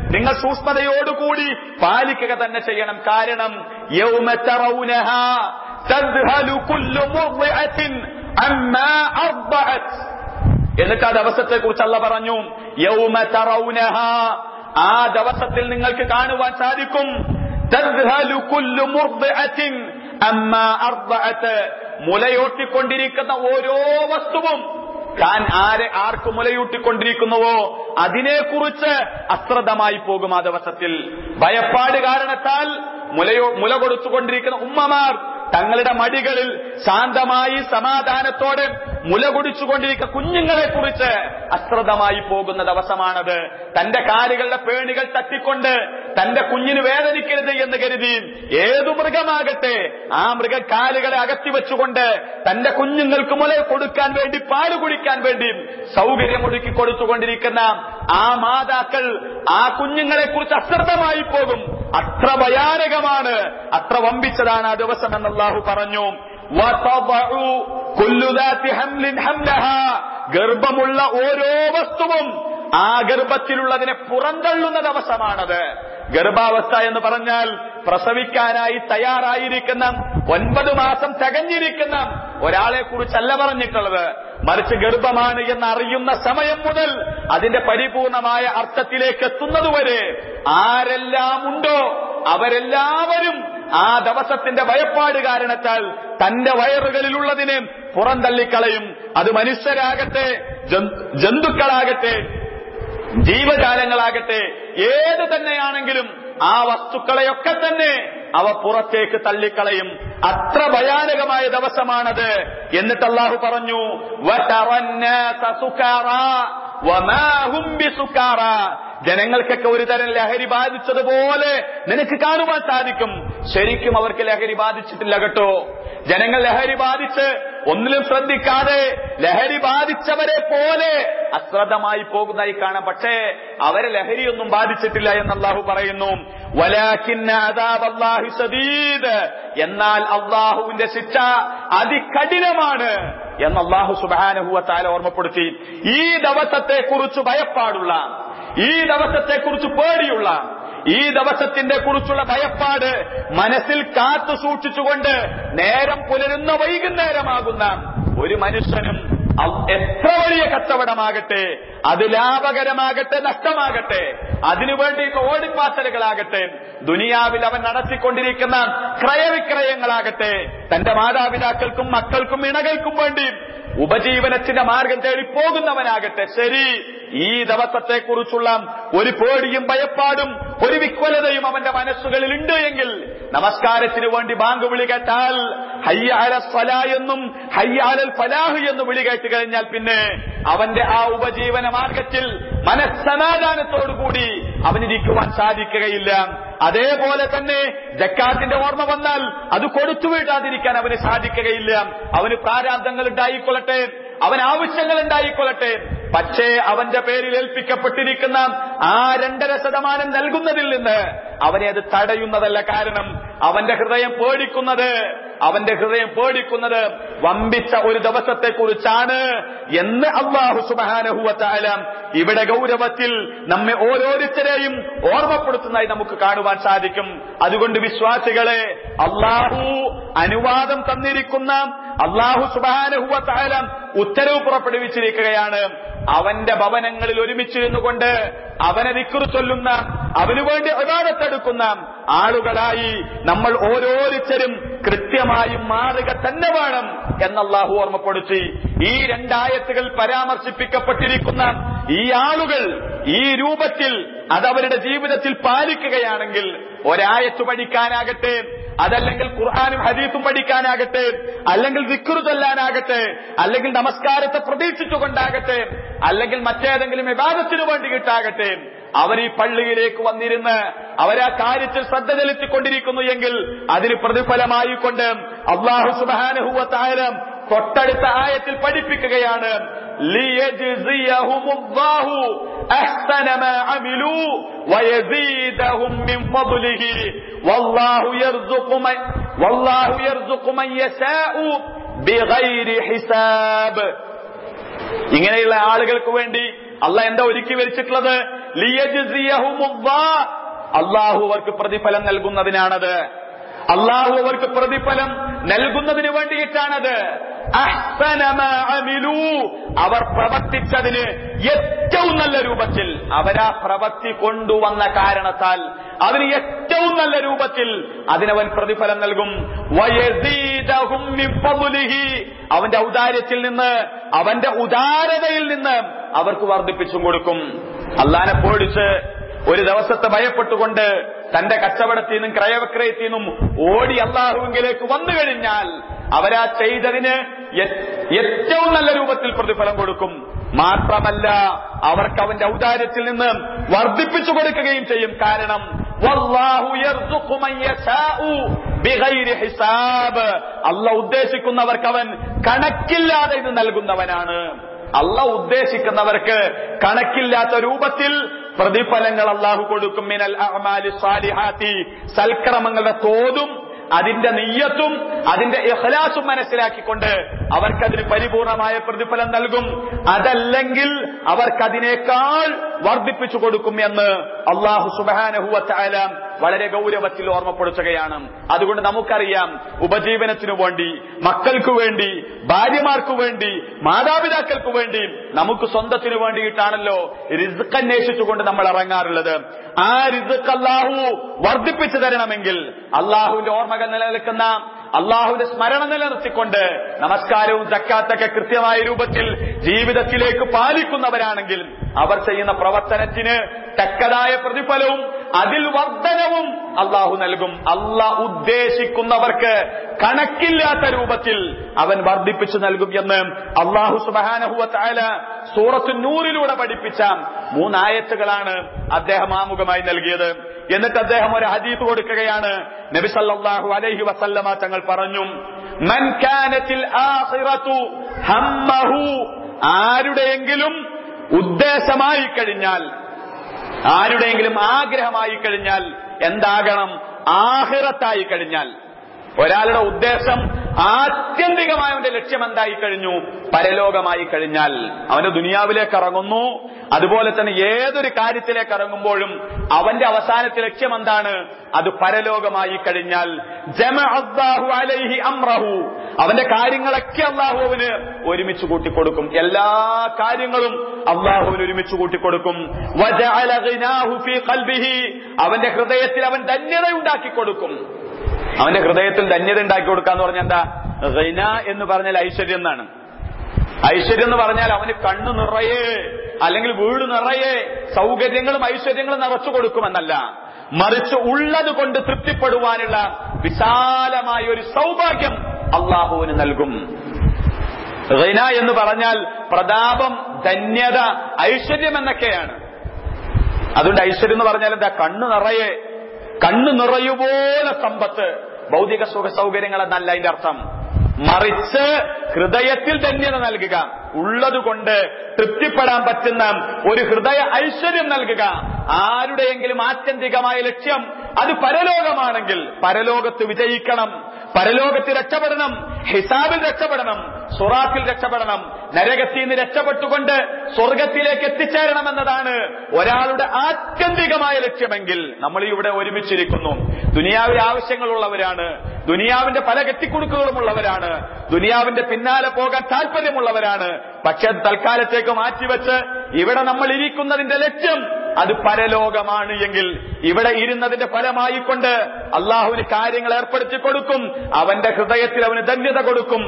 നിങ്ങൾ സൂക്ഷ്മതയോടുകൂടി പാലിക്കുക തന്നെ ചെയ്യണം. കാരണം യൗമ തറൗനഹാ തദ്ഹലു കുല്ലു മുർദിഅത്തിൻ അമ്മാ അർദഅത്. എന്നിട്ട് ആ ദിവസത്തെ കുറിച്ച് അല്ലാഹു പറഞ്ഞു, യൗമ തറൗനഹാ, ആ ദിവസത്തിൽ നിങ്ങൾക്ക് കാണുവാൻ സാധിക്കും, തദ്ഹലു കുല്ലു മുർദിഅത്തിൻ അമ്മാ അർദഅത്, മുലയൂട്ടിക്കൊണ്ടിരിക്കുന്ന ഓരോ വസ്തുവും താൻ ആരെ ആർക്ക് മുലയൂട്ടിക്കൊണ്ടിരിക്കുന്നുവോ അതിനെക്കുറിച്ച് അശ്രദ്ധമായി പോകും. ആ ദിവസത്തിൽ ഭയപ്പാട് കാരണത്താൽ മുലയോ മുല കൊടുത്തുകൊണ്ടിരിക്കുന്ന ഉമ്മമാർ തങ്ങളുടെ മടികളിൽ ശാന്തമായി സമാധാനത്തോടെ മുല കുടിച്ചുകൊണ്ടിരിക്കുന്ന കുഞ്ഞുങ്ങളെ കുറിച്ച് അശ്രദ്ധമായി പോകുന്ന ദിവസമാണത്. തന്റെ കാലുകളുടെ പേണികൾ തട്ടിക്കൊണ്ട് തന്റെ കുഞ്ഞിന് വേദനിക്കരുത് എന്ന് കരുതി ഏതു മൃഗമാകട്ടെ ആ മൃഗക്കാലുകളെ അകത്തി വെച്ചുകൊണ്ട് തന്റെ കുഞ്ഞുങ്ങൾക്ക് മുല കൊടുക്കാൻ വേണ്ടി പാല് കുടിക്കാൻ വേണ്ടി സൗകര്യമൊരുക്കി കൊടുത്തുകൊണ്ടിരിക്കുന്ന ആ മാതാക്കൾ ആ കുഞ്ഞുങ്ങളെ കുറിച്ച് അശ്രദ്ധമായി പോകും. അത്ര ഭയാനകമാണ്, അത്ര വമ്പിച്ചതാണ് ആ ദിവസം എന്ന് അല്ലാഹു പറഞ്ഞു. ഗർഭമുള്ള ഓരോ വസ്തുവും ആ ഗർഭത്തിലുള്ളതിനെ പുറന്തള്ളുന്ന ദിവസമാണത്. ഗർഭാവസ്ഥ എന്ന് പറഞ്ഞാൽ പ്രസവിക്കാനായി തയ്യാറായിരിക്കുന്ന ഒൻപത് മാസം തികഞ്ഞിരിക്കുന്ന ഒരാളെ കുറിച്ചല്ല പറഞ്ഞിട്ടുള്ളത്, മറിച്ച് ഗർഭമാണ് എന്നറിയുന്ന സമയം മുതൽ അതിന്റെ പരിപൂർണമായ അർത്ഥത്തിലേക്ക് എത്തുന്നതുവരെ ആരെല്ലാം ഉണ്ടോ അവരെല്ലാവരും ആ ദിവസത്തിന്റെ ഭയപ്പാട് കാരണത്താൽ തന്റെ വയറുകളിലുള്ളതിനെ പുറന്തള്ളിക്കളയും. അത് മനുഷ്യരാകട്ടെ, ജന്തുക്കളാകട്ടെ, ജീവജാലങ്ങളാകട്ടെ, ഏത് തന്നെയാണെങ്കിലും ആ വസ്തുക്കളെയൊക്കെ തന്നെ അവ പുറത്തേക്ക് തള്ളിക്കളയും. അത്ര ഭയാനകമായ ദിവസമാണത്. എന്നിട്ട് അല്ലാഹു പറഞ്ഞു, ജനങ്ങൾക്കൊക്കെ ഒരു തരം ലഹരി ബാധിച്ചതുപോലെ നിനക്ക് കാണുവാൻ സാധിക്കും. ശരിക്കും അവർക്ക് ലഹരി ബാധിച്ചിട്ടില്ല കേട്ടോ. ജനങ്ങൾ ലഹരി ബാധിച്ച് ഒന്നിലും ശ്രദ്ധിക്കാതെ ലഹരി ബാധിച്ചവരെ പോലെ അശ്രദ്ധമായി പോകുന്നതായി കാണാം. പക്ഷേ അവരെ ലഹരിയൊന്നും ബാധിച്ചിട്ടില്ല എന്ന് അല്ലാഹു പറയുന്നു. വലാകിന്ന അദാബല്ലാഹി ശദീദ്, എന്നാൽ അല്ലാഹുവിന്റെ ശിക്ഷ അതികഠിനമാണ് എന്ന് അല്ലാഹു സുബ്ഹാനഹു വ തആല ഓർമ്മപ്പെടുത്തി. ഈ ദിവസത്തെ കുറിച്ച് ഭയപ്പാടുള്ള, ഈ ദിവസത്തെ കുറിച്ച് പേടിയുള്ള, ഈ ദിവസത്തിന്റെ കുറിച്ചുള്ള ഭയപ്പാട് മനസ്സിൽ കാത്തു സൂക്ഷിച്ചുകൊണ്ട് നേരം പുലരുന്ന വൈകുന്നേരമാകുന്ന ഒരു മനുഷ്യനും എത്ര വലിയ കച്ചവടമാകട്ടെ, അത് ലാഭകരമാകട്ടെ നഷ്ടമാകട്ടെ, അതിനുവേണ്ടി ഓടിപ്പാച്ചലുകളാകട്ടെ, ദുനിയാവിൽ അവൻ നടത്തിക്കൊണ്ടിരിക്കുന്ന ക്രയവിക്രയങ്ങളാകട്ടെ, തന്റെ മാതാപിതാക്കൾക്കും മക്കൾക്കും ഇണകൾക്കും വേണ്ടി ഉപജീവനത്തിന്റെ മാർഗം തേടി പോകുന്നവനാകട്ടെ, ശരി, ഈ ദിവസത്തെ കുറിച്ചുള്ള ഒരു പേടിയും ഭയപ്പാടും ഒരു വിക്വലതയും അവന്റെ മനസ്സുകളിൽ ഉണ്ട് എങ്കിൽ നമസ്കാരത്തിന് വേണ്ടി ബാങ്ക് വിളി കേട്ടാൽ ഹയ്യ അലൽ സ്വലാ എന്നും ഹയ്യ അലൽ ഫലാഹ് എന്ന് വിളി കേട്ട് കഴിഞ്ഞാൽ പിന്നെ അവന്റെ ആ ഉപജീവന മാർഗത്തിൽ മനസ്സമാധാനത്തോടുകൂടി അവനിരിക്കുവാൻ സാധിക്കുകയില്ല. അതേപോലെ തന്നെ ജക്കാത്തിന്റെ ഓർമ്മ വന്നാൽ അത് കൊടുത്തു വീട്ടാതിരിക്കാൻ അവന് സാധിക്കുകയില്ല. അവന് പ്രാരാബ്ദങ്ങൾ ഉണ്ടായിക്കൊള്ളട്ടെ, അവൻ ആവശ്യങ്ങൾ ഉണ്ടായിക്കൊള്ളട്ടെ, പക്ഷേ അവന്റെ പേരിൽ ഏൽപ്പിക്കപ്പെട്ടിരിക്കുന്ന ആ രണ്ടര ശതമാനം നൽകുന്നതിൽ നിന്ന് അവനെ അത് തടയുന്നതല്ല. കാരണം അവന്റെ ഹൃദയം പേടിക്കുന്നത് അവന്റെ ഹൃദയം പേടിക്കുന്നത് വമ്പിച്ച ഒരു ദിവസത്തെ കുറിച്ചാണ് എന്ന് അല്ലാഹു സുബ്ഹാനഹു വ തആല ഇവിടെ ഗൗരവത്തിൽ നമ്മെ ഓരോരുത്തരെയും ഓർമ്മപ്പെടുത്തുന്നതായി നമുക്ക് കാണുവാൻ സാധിക്കും. അതുകൊണ്ട് വിശ്വാസികളെ, അല്ലാഹു അനുവാദം തന്നിരിക്കുന്ന, അല്ലാഹു സുബ്ഹാനഹു വ തആല ഉത്തരവ് പുറപ്പെടുവിച്ചിരിക്കുകയാണ്. അവന്റെ ഭവനങ്ങളിൽ ഒരുമിച്ചിരുന്നു കൊണ്ട് അവനെ ദിക്ർ ചൊല്ലുന്ന, അവനു വേണ്ടി ഇബാദത്തെടുക്കുന്ന ആളുകളായി നമ്മൾ ഓരോരുത്തരും കൃത്യമായും മാറുക തന്നെ വേണം എന്ന് അല്ലാഹു ഓർമ്മപ്പെടുത്തി. ഈ രണ്ടായത്തുകൾ പരാമർശിപ്പിക്കപ്പെട്ടിരിക്കുന്ന ഈ ആളുകൾ ഈ രൂപത്തിൽ അതവരുടെ ജീവിതത്തിൽ പാലിക്കുകയാണെങ്കിൽ, ഒരായത്ത് പഠിക്കാനാകട്ടെ, അതല്ലെങ്കിൽ ഖുർആനും ഹദീസും പഠിക്കാനാകട്ടെ, അല്ലെങ്കിൽ ദിക്ർ ചൊല്ലാനാകട്ടെ, അല്ലെങ്കിൽ നമസ്കാരത്തെ പ്രതീക്ഷിച്ചുകൊണ്ടാകട്ടെ, അല്ലെങ്കിൽ മറ്റേതെങ്കിലും ഇബാദത്തിന് വേണ്ടിയിട്ടാകട്ടെ, അവർ ഈ പള്ളിയിലേക്ക് വന്നിരുന്ന് അവരാ കാര്യത്തിൽ ശ്രദ്ധ ചെലുത്തിക്കൊണ്ടിരിക്കുന്നു എങ്കിൽ അതിന് പ്രതിഫലമായിക്കൊണ്ട് അല്ലാഹു സുബ്ഹാനഹു വ തആല തൊട്ടടുത്ത ആയത്തിൽ പഠിപ്പിക്കുകയാണ്, ലിയജ്സിയഹുമുല്ലാഹു അഹ്സന മാ അമിലൂ വയസീദഹും മിൻ ഫദ്ലിഹി വല്ലാഹു യർസുഖു മൻ വല്ലാഹു യർസുഖു മൻ യശാഉ ബിഗൈരി ഹിസാബ്. ഇങ്ങനെയുള്ള ആളുകൾക്ക് വേണ്ടി അല്ലാഹ് എന്താ ഒരുക്കി വെച്ചിട്ടുള്ളത്? ലിയജ്സിയഹുമുല്ലാഹ്, അള്ളാഹു അവർക്ക് പ്രതിഫലം നൽകുന്നതിനാണത്. അള്ളാഹു അവർക്ക് പ്രതിഫലം നൽകുന്നതിന് വേണ്ടിയിട്ടാണത്. അഹ്സന മാ അമിലൂ, അവർ പ്രവർത്തിച്ചതിന് ഏറ്റവും നല്ല രൂപത്തിൽ, അവരാ പ്രവൃത്തി കൊണ്ടുവന്ന കാരണത്താൽ അതിന് ഏറ്റവും നല്ല രൂപത്തിൽ അതിനവൻ പ്രതിഫലം നൽകും. വയസീദഹും മിൻ ഫദ്ലിഹി, അവന്റെ ഔദാര്യത്തിൽ നിന്ന്, അവന്റെ ഉദാരതയിൽ നിന്ന് അവർക്ക് വർദ്ധിപ്പിച്ചും കൊടുക്കും. അല്ലാഹനെ പേടിച്ച് ഒരു ദിവസത്തെ ഭയപ്പെട്ടുകൊണ്ട് തന്റെ കച്ചവടത്തിൽ നിന്നും ക്രയവിക്രയത്തിൽ നിന്നും ഓടി അള്ളാഹുവിലേക്ക് വന്നു കഴിഞ്ഞാൽ അവരാ ചെയ്തതിന് ഏറ്റവും നല്ല രൂപത്തിൽ പ്രതിഫലം കൊടുക്കും. മാത്രമല്ല അവർക്ക് അവന്റെ ഔദാര്യത്തിൽ നിന്ന് വർദ്ധിപ്പിച്ചു കൊടുക്കുകയും ചെയ്യും. കാരണം വല്ലാഹു യർസുഖു മൻ യശാഉ ബിഗൈരി ഹിസാബ്, അല്ലാഹു ഉദ്ദേശിക്കുന്നവർക്ക് അവൻ കണക്കില്ലാതെ ഇത് നൽകുന്നവനാണ്. അല്ലാഹു ഉദ്ദേശിക്കുന്നവർക്ക് കണക്കില്ലാത്ത രൂപത്തിൽ പ്രതിഫലങ്ങൾ അല്ലാഹു കൊടുക്കും. മിനൽ അഅമാലി സ്വാലിഹാത്തി, സൽക്കർമ്മങ്ങളുടെ തോതും അതിന്റെ നിയ്യത്തും അതിന്റെ ഇഖ്ലാസും മനസ്സിലാക്കിക്കൊണ്ട് അവർക്കതിന് പരിപൂർണമായ പ്രതിഫലം നൽകും. അതല്ലെങ്കിൽ അവർക്കതിനേക്കാൾ വർദ്ധിപ്പിച്ചു കൊടുക്കും എന്ന് അല്ലാഹു സുബ്ഹാനഹു വ തആല വളരെ ഗൗരവത്തിൽ ഓർമ്മപ്പെടുത്തുകയാണ്. അതുകൊണ്ട് നമുക്കറിയാം, ഉപജീവനത്തിനു വേണ്ടി, മക്കൾക്ക് വേണ്ടി, ഭാര്യമാർക്കു വേണ്ടി, മാതാപിതാക്കൾക്ക് വേണ്ടി, നമുക്ക് സ്വന്തത്തിനു വേണ്ടിയിട്ടാണല്ലോ റിസ്ക് അന്വേഷിച്ചുകൊണ്ട് നമ്മൾ ഇറങ്ങാറുള്ളത്. ആ റിസ്ക് അല്ലാഹു വർദ്ധിപ്പിച്ചു തരണമെങ്കിൽ അല്ലാഹുവിന്റെ ഓർമ്മകൾ നിലനിൽക്കുന്ന, അള്ളാഹുവിന്റെ സ്മരണ നിലനിർത്തിക്കൊണ്ട് നമസ്കാരവും സക്കാത്തൊക്കെ കൃത്യമായ രൂപത്തിൽ ജീവിതത്തിലേക്ക് പാലിക്കുന്നവരാണെങ്കിൽ അവർ ചെയ്യുന്ന പ്രവർത്തനത്തിന് തക്കതായ പ്രതിഫലവും അതിൽ വർധനവും അള്ളാഹു നൽകും. അള്ളാഹ് ഉദ്ദേശിക്കുന്നവർക്ക് കണക്കില്ലാത്ത രൂപത്തിൽ അവൻ വർദ്ധിപ്പിച്ചു നൽകും എന്ന് അള്ളാഹു സുബ്ഹാനഹു വ തആല സൂറത്തു നൂറിലൂടെ പഠിപ്പിച്ച മൂന്നായത്തുകളാണ് അദ്ദേഹം ആമുഖമായി നൽകിയത്. എന്നിട്ട് അദ്ദേഹം ഒരു ഹദീസ് കൊടുക്കുകയാണ്. നബി സല്ലല്ലാഹു അലൈഹി വസല്ലമ തങ്ങൾ പറഞ്ഞു, മൻ കാനത്തിൽ ആഖിറതു ഹമ്മഹു, ആരുടെയെങ്കിലും ഉദ്ദേശമായി കഴിഞ്ഞാൽ, ആരുടെയെങ്കിലും ആഗ്രഹമായി കഴിഞ്ഞാൽ, എന്താകണം? ആഖിറത്തായി കഴിഞ്ഞാൽ. ഒരാളുടെ ഉദ്ദേശം ആത്യന്തികമായ അവന്റെ ലക്ഷ്യം എന്തായി കഴിഞ്ഞു? പരലോകമായി കഴിഞ്ഞാൽ അവന്റെ ദുനിയാവിലേക്ക് ഇറങ്ങുന്നു. അതുപോലെ തന്നെ ഏതൊരു കാര്യത്തിലേക്ക് ഇറങ്ങുമ്പോഴും അവന്റെ അവസാനത്തെ ലക്ഷ്യം എന്താണ്? അത് പരലോകമായി കഴിഞ്ഞാൽ ജമഅല്ലാഹു അലൈഹി അംറഹു, അവന്റെ കാര്യങ്ങളൊക്കെ അല്ലാഹു അവന് ഒരുമിച്ച് കൂട്ടിക്കൊടുക്കും. എല്ലാ കാര്യങ്ങളും അല്ലാഹുവിന് ഒരുമിച്ച് കൂട്ടിക്കൊടുക്കും. വജഅല ഗിനാഹു ഫീ ഖൽബിഹി, അവന്റെ ഹൃദയത്തിൽ അവൻ ധന്യത ഉണ്ടാക്കി കൊടുക്കും. അവന്റെ ഹൃദയത്തിൽ ധന്യത ഉണ്ടാക്കി കൊടുക്കാന്ന് പറഞ്ഞാൽ എന്താ? ഗിന എന്ന് പറഞ്ഞാൽ ഐശ്വര്യം എന്നാണ്. ഐശ്വര്യം എന്ന് പറഞ്ഞാൽ അവന് കണ്ണു നിറയെ അല്ലെങ്കിൽ വീട് നിറയെ സൗകര്യങ്ങളും ഐശ്വര്യങ്ങളും നിറച്ചു കൊടുക്കുമെന്നല്ല, മറിച്ച് ഉള്ളത് കൊണ്ട് തൃപ്തിപ്പെടുവാനുള്ള വിശാലമായ ഒരു സൗഭാഗ്യം അള്ളാഹുവിന് നൽകും. ഗിന എന്ന് പറഞ്ഞാൽ പ്രതാപം, ധന്യത, ഐശ്വര്യം എന്നൊക്കെയാണ്. അതുകൊണ്ട് ഐശ്വര്യം എന്ന് പറഞ്ഞാൽ എന്താ? കണ്ണു നിറയെ, കണ്ണു നിറയുപോലെ സമ്പത്ത്, ഭൗതിക സുഖ സൗകര്യങ്ങൾ എന്നല്ല അതിന്റെ അർത്ഥം. മറിച്ച് ഹൃദയത്തിൽ ധന്യത നൽകുക, ഉള്ളതുകൊണ്ട് തൃപ്തിപ്പെടാൻ പറ്റുന്ന ഒരു ഹൃദയ ഐശ്വര്യം നൽകുക. ആരുടെയെങ്കിലും ആത്യന്തികമായ ലക്ഷ്യം അത് പരലോകമാണെങ്കിൽ പരലോകത്ത് വിജയിക്കണം, പരലോകത്തിൽ രക്ഷപ്പെടണം, ഹിസാബിൽ രക്ഷപ്പെടണം, സുറാത്തിൽ രക്ഷപ്പെടണം, നരകത്തിൽ നിന്ന് രക്ഷപ്പെട്ടുകൊണ്ട് സ്വർഗത്തിലേക്ക് എത്തിച്ചേരണം എന്നതാണ് ഒരാളുടെ ആത്യന്തികമായ ലക്ഷ്യമെങ്കിൽ നമ്മൾ ഇവിടെ ഒരുമിച്ചിരിക്കുന്നു. ദുനിയാവിലെ ആവശ്യങ്ങളുള്ളവരാണ്, ദുനിയാവിന്റെ പല കെട്ടിക്കുടുക്കുകളുമുള്ളവരാണ്, ദുനിയാവിന്റെ പിന്നാലെ പോകാൻ താല്പര്യമുള്ളവരാണ്. പക്ഷെ തൽക്കാലത്തേക്ക് മാറ്റിവെച്ച് ഇവിടെ നമ്മൾ ഇരിക്കുന്നതിന്റെ ലക്ഷ്യം അത് പരലോകമാണ് എങ്കിൽ ഇവിടെ ഇരുന്നതിന്റെ ഫലമായിക്കൊണ്ട് അള്ളാഹുവിന് കാര്യങ്ങൾ ഏർപ്പെടുത്തി കൊടുക്കും. അവന്റെ ഹൃദയത്തിൽ അവന് ധന്യത കൊടുക്കും.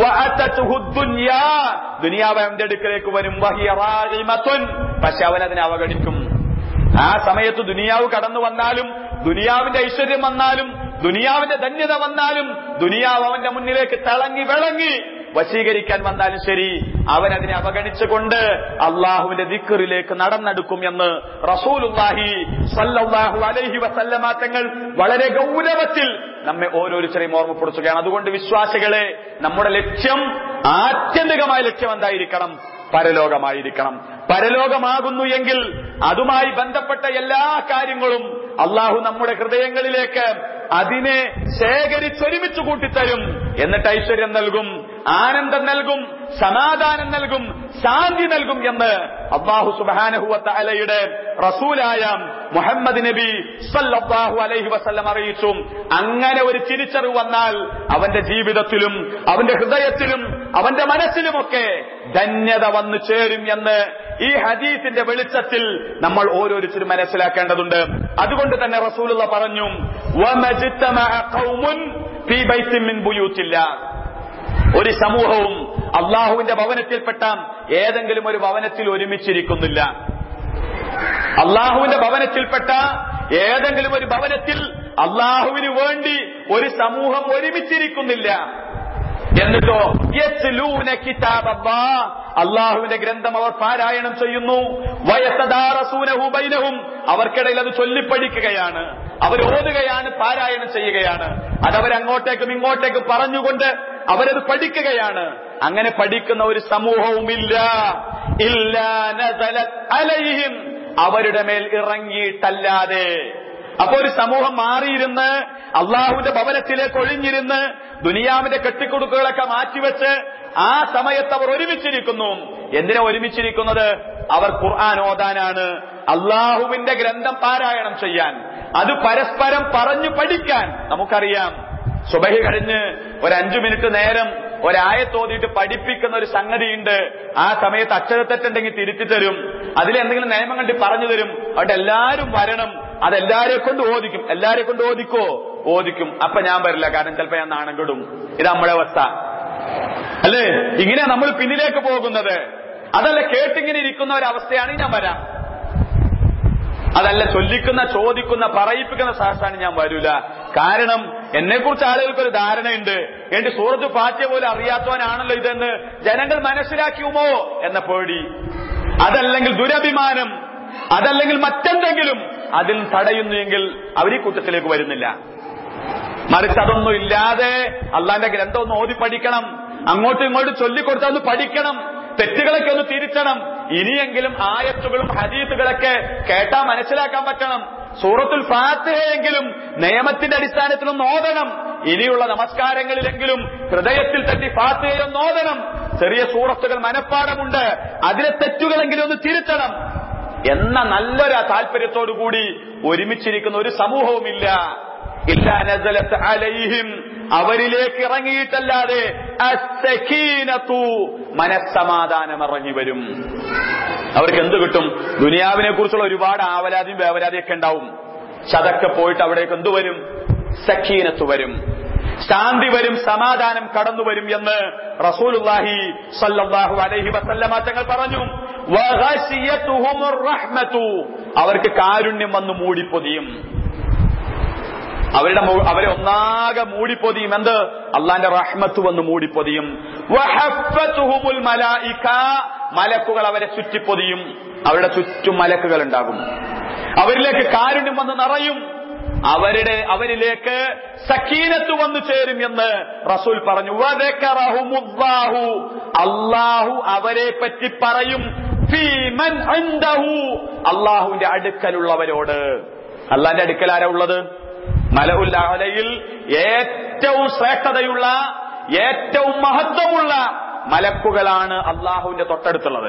ദുനിയാവ് അവന്റെ അടുക്കലേക്ക് വരും. പക്ഷെ അവൻ അതിനെ അവഗണിക്കും. ആ സമയത്ത് ദുനിയാവ് കടന്നു വന്നാലും, ദുനിയാവിന്റെ ഐശ്വര്യം വന്നാലും, ദുനിയാവിന്റെ ധന്യത വന്നാലും, ദുനിയാവ് അവന്റെ മുന്നിലേക്ക് തിളങ്ങി വിളങ്ങി വശീകരിക്കാൻ വന്നാലും ശരി, അവൻ അതിനെ അവഗണിച്ചുകൊണ്ട് അള്ളാഹുവിന്റെ ദിക്റിലേക്ക് നടന്നെടുക്കും എന്ന് റസൂലുള്ളാഹി സ്വല്ലല്ലാഹു അലൈഹി വസല്ലമ തങ്ങൾ വളരെ ഗൗരവത്തിൽ നമ്മെ ഓരോരുത്തരെയും ഓർമ്മപ്പെടുത്തുകയാണ്. അതുകൊണ്ട് വിശ്വാസികളെ, നമ്മുടെ ലക്ഷ്യം, ആത്യന്തികമായ ലക്ഷ്യം എന്തായിരിക്കണം? പരലോകമായിരിക്കണം. പരലോകമാകുന്നു എങ്കിൽ അതുമായി ബന്ധപ്പെട്ട എല്ലാ കാര്യങ്ങളും അള്ളാഹു നമ്മുടെ ഹൃദയങ്ങളിലേക്ക് അതിനെ ശേഖരിച്ചൊരുമിച്ച് കൂട്ടിത്തരും. എന്നിട്ട് ഐശ്വര്യം നൽകും, ആനന്ദം നൽകും, സമാധാനം നൽകും, ശാന്തി നൽകും എന്ന് അല്ലാഹു സുബ്ഹാനഹു വ തആലയുടെ റസൂലായ മുഹമ്മദ് നബി സല്ലല്ലാഹു അലൈഹി വസല്ലം അറിയിച്ചു. അങ്ങനെ ഒരു തിരിച്ചറിവ് വന്നാൽ അവന്റെ ജീവിതത്തിലും അവന്റെ ഹൃദയത്തിലും അവന്റെ മനസ്സിലുമൊക്കെ ധന്യത വന്നു ചേരും എന്ന് ഈ ഹദീസിന്റെ വെളിച്ചത്തിൽ നമ്മൾ ഓരോരുത്തരും മനസ്സിലാക്കേണ്ടതുണ്ട്. അതുകൊണ്ട് തന്നെ റസൂലുള്ള പറഞ്ഞു, വമജ്തമഅ ഖൗമുൻ ഫീ ബൈത്തിൻ മിൻ ബുയൂത്തില്ലാഹ്, ഒരു സമൂഹവും അള്ളാഹുവിന്റെ ഭവനത്തിൽപ്പെട്ട ഏതെങ്കിലും ഒരു ഭവനത്തിൽ ഒരുമിച്ചിരിക്കുന്നില്ല. അള്ളാഹുവിന്റെ ഭവനത്തിൽപ്പെട്ട ഏതെങ്കിലും ഒരു ഭവനത്തിൽ അള്ളാഹുവിന് വേണ്ടി ഒരു സമൂഹം ഒരുമിച്ചിരിക്കുന്നില്ല. എന്നിട്ടോ യത്ലൂന കിതാബല്ലാഹ്, അള്ളാഹുവിന്റെ ഗ്രന്ഥം അവർ പാരായണം ചെയ്യുന്നു. വയതദാറസൂനഹു ബൈനഹും, അവർക്കിടയിൽ അത് ചൊല്ലിപ്പഠിക്കുകയാണ്, അവർ ഓതുകയാണ്, പാരായണം ചെയ്യുകയാണ്. അതവരങ്ങോട്ടേക്കും ഇങ്ങോട്ടേക്കും പറഞ്ഞുകൊണ്ട് അവരത് പഠിക്കുകയാണ്. അങ്ങനെ പഠിക്കുന്ന ഒരു സമൂഹവുമില്ല. ഇല്ലാ നസലത് അലൈഹിം, അവരുടെ മേൽ ഇറങ്ങിയിട്ടല്ലാതെ. അപ്പൊ ഒരു സമൂഹം മാറിയിരുന്ന് അള്ളാഹുവിന്റെ ഭവനത്തിലേക്ക് ഒഴിഞ്ഞിരുന്ന് ദുനിയാവിന്റെ കെട്ടിക്കൊടുക്കുകളൊക്കെ മാറ്റിവെച്ച് ആ സമയത്ത് അവർ ഒരുമിച്ചിരിക്കുന്നു. എന്തിനാ ഒരുമിച്ചിരിക്കുന്നത്? അവർ ഖുർആൻ ഓതാനാണ്, അള്ളാഹുവിന്റെ ഗ്രന്ഥം പാരായണം ചെയ്യാൻ, അത് പരസ്പരം പറഞ്ഞു പഠിക്കാൻ. നമുക്കറിയാം, സുബഹി കഴിഞ്ഞ് ഒരു അഞ്ചു മിനിറ്റ് നേരം ഒരായത്തോതിയിട്ട് പഠിപ്പിക്കുന്ന ഒരു സംഗതിയുണ്ട്. ആ സമയത്ത് അക്ഷരത്തെറ്റുണ്ടെങ്കിൽ തിരുത്തി തരും, അതിലെന്തെങ്കിലും നിയമം കണ്ടി പറഞ്ഞു തരും. അവിടെ എല്ലാരും വരണം, അതെല്ലാരെ കൊണ്ട് ഓദിക്കും. എല്ലാരെ കൊണ്ട് ഓദിക്കോ? ഓദിക്കും. അപ്പൊ ഞാൻ വരില്ല, കാരണം ചിലപ്പോ ഞാൻ നാണം കെടും. ഇത് നമ്മുടെ അവസ്ഥ അല്ലേ? ഇങ്ങനെ നമ്മൾ പിന്നിലേക്ക് പോകുന്നത്. അതല്ല, കേട്ടിങ്ങനെ ഇരിക്കുന്ന ഒരവസ്ഥയാണ് ഞാൻ വരാം. അതല്ല, ചൊല്ലിക്കുന്ന, ചോദിക്കുന്ന, പറയിപ്പിക്കുന്ന സാഹസാണ് ഞാൻ വരൂല. കാരണം എന്നെ കുറിച്ച് ആളുകൾക്കൊരു ധാരണയുണ്ട്, എന്റെ സൂറത്ത് ഫാത്തിഹ പോലും അറിയാത്തവനാണല്ലോ ഇതെന്ന് ജനങ്ങൾ മനസ്സിലാക്കുമോ എന്ന പേടി. അതല്ലെങ്കിൽ ദുരഭിമാനം, അതല്ലെങ്കിൽ മറ്റെന്തെങ്കിലും അതിൽ തടയുന്നുവെങ്കിൽ അവർ ഈ കൂട്ടത്തിലേക്ക് വരുന്നില്ല. മറിച്ച് അതൊന്നും ഇല്ലാതെ അള്ളാന്റെ ഗ്രന്ഥം ഒന്ന് ഓതി പഠിക്കണം, അങ്ങോട്ടും ഇങ്ങോട്ടും ചൊല്ലിക്കൊടുത്താൽ ഒന്ന് പഠിക്കണം, തെറ്റുകളൊക്കെ ഒന്ന് തിരിച്ചണം. ഇനിയെങ്കിലും ആയത്തുകളും ഹദീസുകളൊക്കെ കേട്ടാ മനസ്സിലാക്കാൻ പറ്റണം. സൂറത്തുൽ ഫാത്തിഹയെങ്കിലും നിയമത്തിന്റെ അടിസ്ഥാനത്തിലൊന്ന് ഓതണം. ഇനിയുള്ള നമസ്കാരങ്ങളിലെങ്കിലും ഹൃദയത്തിൽ തട്ടി ഫാത്തിഹയൊന്ന് ഓതണം. ചെറിയ സൂറത്തുകൾ മനഃപ്പാടമുണ്ട്, അതിലെ തെറ്റുകളെങ്കിലും ഒന്ന് തിരുത്തണം എന്ന നല്ലൊരു താല്പര്യത്തോടുകൂടി ഒരുമിച്ചിരിക്കുന്ന ഒരു സമൂഹവുമില്ല. ഇല്ലാ നസലത്ത് അലൈഹിം, അവരിലേക്ക് ഇറങ്ങിയിട്ടല്ലാതെ അസ്സകീനതു, മനസ്സമാധാനം ഇറങ്ങി വരും. അവർക്ക് എന്ത് കിട്ടും? ദുനിയാവിനെ കുറിച്ചുള്ള ഒരുപാട് ആവലാതിയും വേവലാതിയൊക്കെ ഉണ്ടാവും. അതൊക്കെ പോയിട്ട് അവിടേക്ക് എന്തു വരും? സക്കീനത്ത് വരും, ശാന്തി വരും, സമാധാനം കടന്നു വരും എന്ന് റസൂലുള്ളാഹി സ്വല്ലല്ലാഹു അലൈഹി വസല്ലമ തങ്ങൾ പറഞ്ഞു. വഗശിയതുഹുമുർ റഹ്മതു, അവർക്ക് കാരുണ്യം വന്ന് മൂടിപ്പൊതിയും. അവരുടെ അവരെ ഒന്നാകെ മൂടിപ്പൊതിയും. എന്ത്? അള്ളാന്റെ റഹ്മത്ത് വന്ന് മൂടിപ്പൊതിയും. വഹഫ്ഫതുഹുമുൽ മലായിക, മലക്കുകൾ അവരെ ചുറ്റിപ്പൊതിയും. അവരുടെ ചുറ്റും മലക്കുകൾ ഉണ്ടാകും. അവരിലേക്ക് കാരുണ്യം വന്ന് നിറയും. അവരുടെ അവരിലേക്ക് സക്കീനത്ത് വന്നു ചേരും എന്ന് റസൂൽ പറഞ്ഞു. വദക്കറഹുമുല്ലാഹു, അല്ലാഹു അവരെ പറ്റി പറയും. ഫീമൻ ഇൻദഹു, അല്ലാഹുവിന്റെ അടുക്കലുള്ളവരോട്. അല്ലാഹുവിന്റെ അടുക്കൽ ആരാ ഉള്ളത്? മലഉൽ അലയിൽ ഏറ്റവും ശ്രേഷ്ഠതയുള്ള, ഏറ്റവും മഹത്വമുള്ള മലക്കുകളാണ് അള്ളാഹുവിന്റെ തൊട്ടടുത്തുള്ളത്.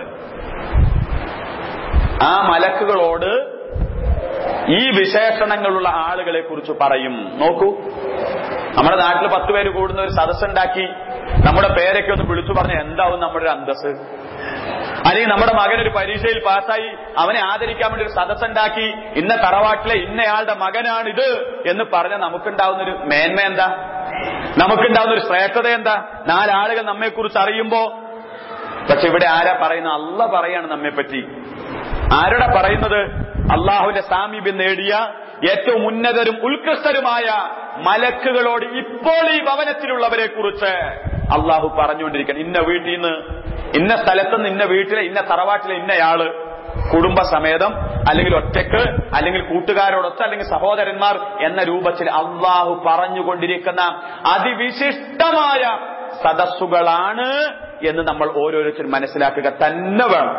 ആ മലക്കുകളോട് ഈ വിശേഷണങ്ങളുള്ള ആളുകളെ കുറിച്ച് പറയും. നോക്കൂ, നമ്മുടെ നാട്ടിൽ പത്ത് പേര് കൂടുന്ന ഒരു സദസ്സുണ്ടാക്കി നമ്മുടെ പേരൊക്കെ ഒന്ന് വിളിച്ചു പറഞ്ഞ എന്താവും നമ്മുടെ ഒരു അന്തസ്? അല്ലെങ്കിൽ നമ്മുടെ മകനൊരു പരീക്ഷയിൽ പാസ്സായി, അവനെ ആദരിക്കാൻ വേണ്ടി ഒരു സദസ്സുണ്ടാക്കി, ഇന്ന തറവാട്ടിലെ ഇന്നയാളുടെ മകനാണിത് എന്ന് പറഞ്ഞ നമുക്കുണ്ടാവുന്നൊരു മേന്മ എന്താ? നമുക്കുണ്ടാവുന്ന ഒരു ശ്രേഷ്ഠത എന്താ? നാലാളുകൾ നമ്മെ കുറിച്ച് അറിയുമ്പോ. പക്ഷെ ഇവിടെ ആരാ പറയുന്ന? അള്ളാഹ് പറയാണ് നമ്മെ പറ്റി. ആരുടെ പറയുന്നത്? അള്ളാഹുവിന്റെ സാമീപ്യം നേടിയ ഏറ്റവും ഉന്നതരും ഉത്കൃഷ്ടരുമായ മലക്കുകളോട് ഇപ്പോൾ ഈ ഭവനത്തിലുള്ളവരെ കുറിച്ച് അള്ളാഹു പറഞ്ഞുകൊണ്ടിരിക്കണം. ഇന്ന വീട്ടിൽ നിന്ന്, ഇന്ന സ്ഥലത്തുനിന്ന്, ഇന്ന വീട്ടിലെ, ഇന്ന തറവാട്ടിലെ ഇന്നയാള് കുടുംബസമേതം, അല്ലെങ്കിൽ ഒറ്റക്ക്, അല്ലെങ്കിൽ കൂട്ടുകാരോടൊത്ത്, അല്ലെങ്കിൽ സഹോദരന്മാർ എന്ന രൂപത്തിൽ അള്ളാഹു പറഞ്ഞുകൊണ്ടിരിക്കുന്ന അതിവിശിഷ്ടമായ സദസ്സുകളാണ് എന്ന് നമ്മൾ ഓരോരുത്തരും മനസ്സിലാക്കുക തന്നെ വേണം.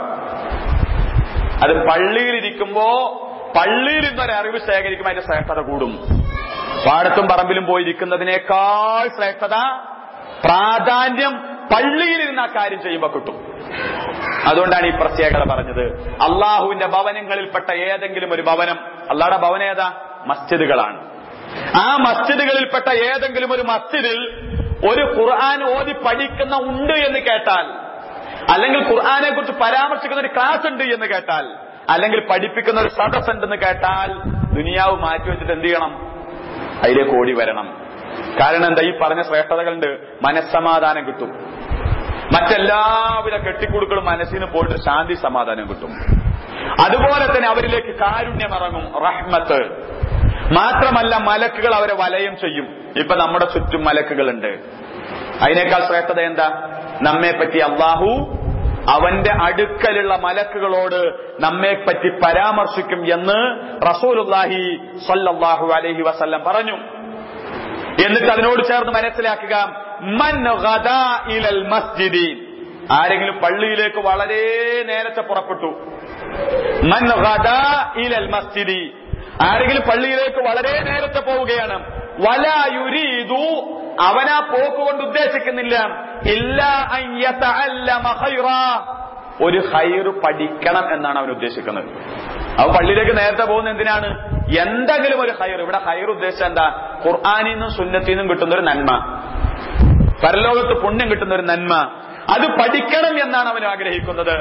അത് പള്ളിയിലിരിക്കുമ്പോ പള്ളിയിൽ നിന്നൊരറിവ് ശേഖരിക്കുമ്പോൾ അതിന്റെ ശ്രേഷ്ഠത കൂടും. പാടത്തും പറമ്പിലും പോയിരിക്കുന്നതിനേക്കാൾ ശ്രേഷ്ഠത, പ്രാധാന്യം പള്ളിയിലിരുന്ന ആ കാര്യം ചെയ്യുമ്പോൾ കിട്ടും. അതുകൊണ്ടാണ് ഈ പ്രത്യേകത പറഞ്ഞത്. അള്ളാഹുവിന്റെ ഭവനങ്ങളിൽപ്പെട്ട ഏതെങ്കിലും ഒരു ഭവനം, അള്ളാഹുടെ ഭവനം ഏതാ? മസ്ജിദുകളാണ്. ആ മസ്ജിദുകളിൽപ്പെട്ട ഏതെങ്കിലും ഒരു മസ്ജിദിൽ ഒരു ഖുർആൻ ഓതി പഠിക്കുന്ന ഉണ്ട് എന്ന് കേട്ടാൽ, അല്ലെങ്കിൽ ഖുർആനെ കുറിച്ച് പരാമർശിക്കുന്ന ഒരു ക്ലാസ് ഉണ്ട് എന്ന് കേട്ടാൽ, അല്ലെങ്കിൽ പഠിപ്പിക്കുന്ന ഒരു സദസ് ഉണ്ടെന്ന് കേട്ടാൽ, ദുനിയാവ് മാറ്റിവെച്ചിട്ട് എന്ത് ചെയ്യണം? അതിലേക്ക് ഓടി വരണം. കാരണം എന്താ? ഈ പറഞ്ഞ ശ്രേഷ്ഠതകളുണ്ട്. മനസ്സമാധാനം കിട്ടും. മറ്റെല്ലാവിധ കെട്ടിക്കൊടുക്കളും മനസ്സിന് പോയിട്ട് ശാന്തി സമാധാനം കിട്ടും. അതുപോലെ തന്നെ അവരിലേക്ക് കാരുണ്യമിറങ്ങും, റഹ്മത്ത്. മാത്രമല്ല മലക്കുകൾ അവരെ വലയം ചെയ്യും. ഇപ്പൊ നമ്മുടെ ചുറ്റും മലക്കുകളുണ്ട്. അതിനേക്കാൾ ശ്രേഷ്ഠത എന്താ? നമ്മെ പറ്റി അള്ളാഹു അവന്റെ അടുക്കലുള്ള മലക്കുകളോട് നമ്മെപ്പറ്റി പരാമർശിക്കും എന്ന് റസൂലുള്ളാഹി സ്വല്ലല്ലാഹു അലൈഹി വസല്ലം പറഞ്ഞു. എന്നിട്ട് അതിനോട് ചേർന്ന് മനസ്സിലാക്കുക, മൻ ഗദാ ഇലൽ മസ്ജിദി, ആരെങ്കിലും പള്ളിയിലേക്ക് വളരെ നേരത്തെ പുറപ്പെട്ടു. മൻ ഗദാ ഇലൽ മസ്ജിദി, ആരെങ്കിലും പള്ളിയിലേക്ക് വളരെ നേരത്തെ പോവുകയാണ്. വലാ യുരീദു, അവനാ പോക്ക് കൊണ്ട് ഉദ്ദേശിക്കുന്നില്ല, ഇല്ലാ അൻ യതഅല്ലമ ഖൈറാ, ഒരു ഖൈർ പഠിക്കണം എന്നാണ് അവൻ ഉദ്ദേശിക്കുന്നത്. അവൻ പള്ളിയിലേക്ക് നേരത്തെ പോകുന്ന എന്തിനാണ്? എന്തെങ്കിലും ഒരു ഖൈർ. ഇവിടെ ഖൈർ ഉദ്ദേശിച്ച എന്താ? ഖുർആനിൽ നിന്നും സുന്നത്തിൽ നിന്നും കിട്ടുന്ന ഒരു നന്മ, പരലോകത്ത് പുണ്യം കിട്ടുന്ന ഒരു നന്മ, അത് പഠിക്കണം എന്നാണ് അവൻ ആഗ്രഹിക്കുന്നത്.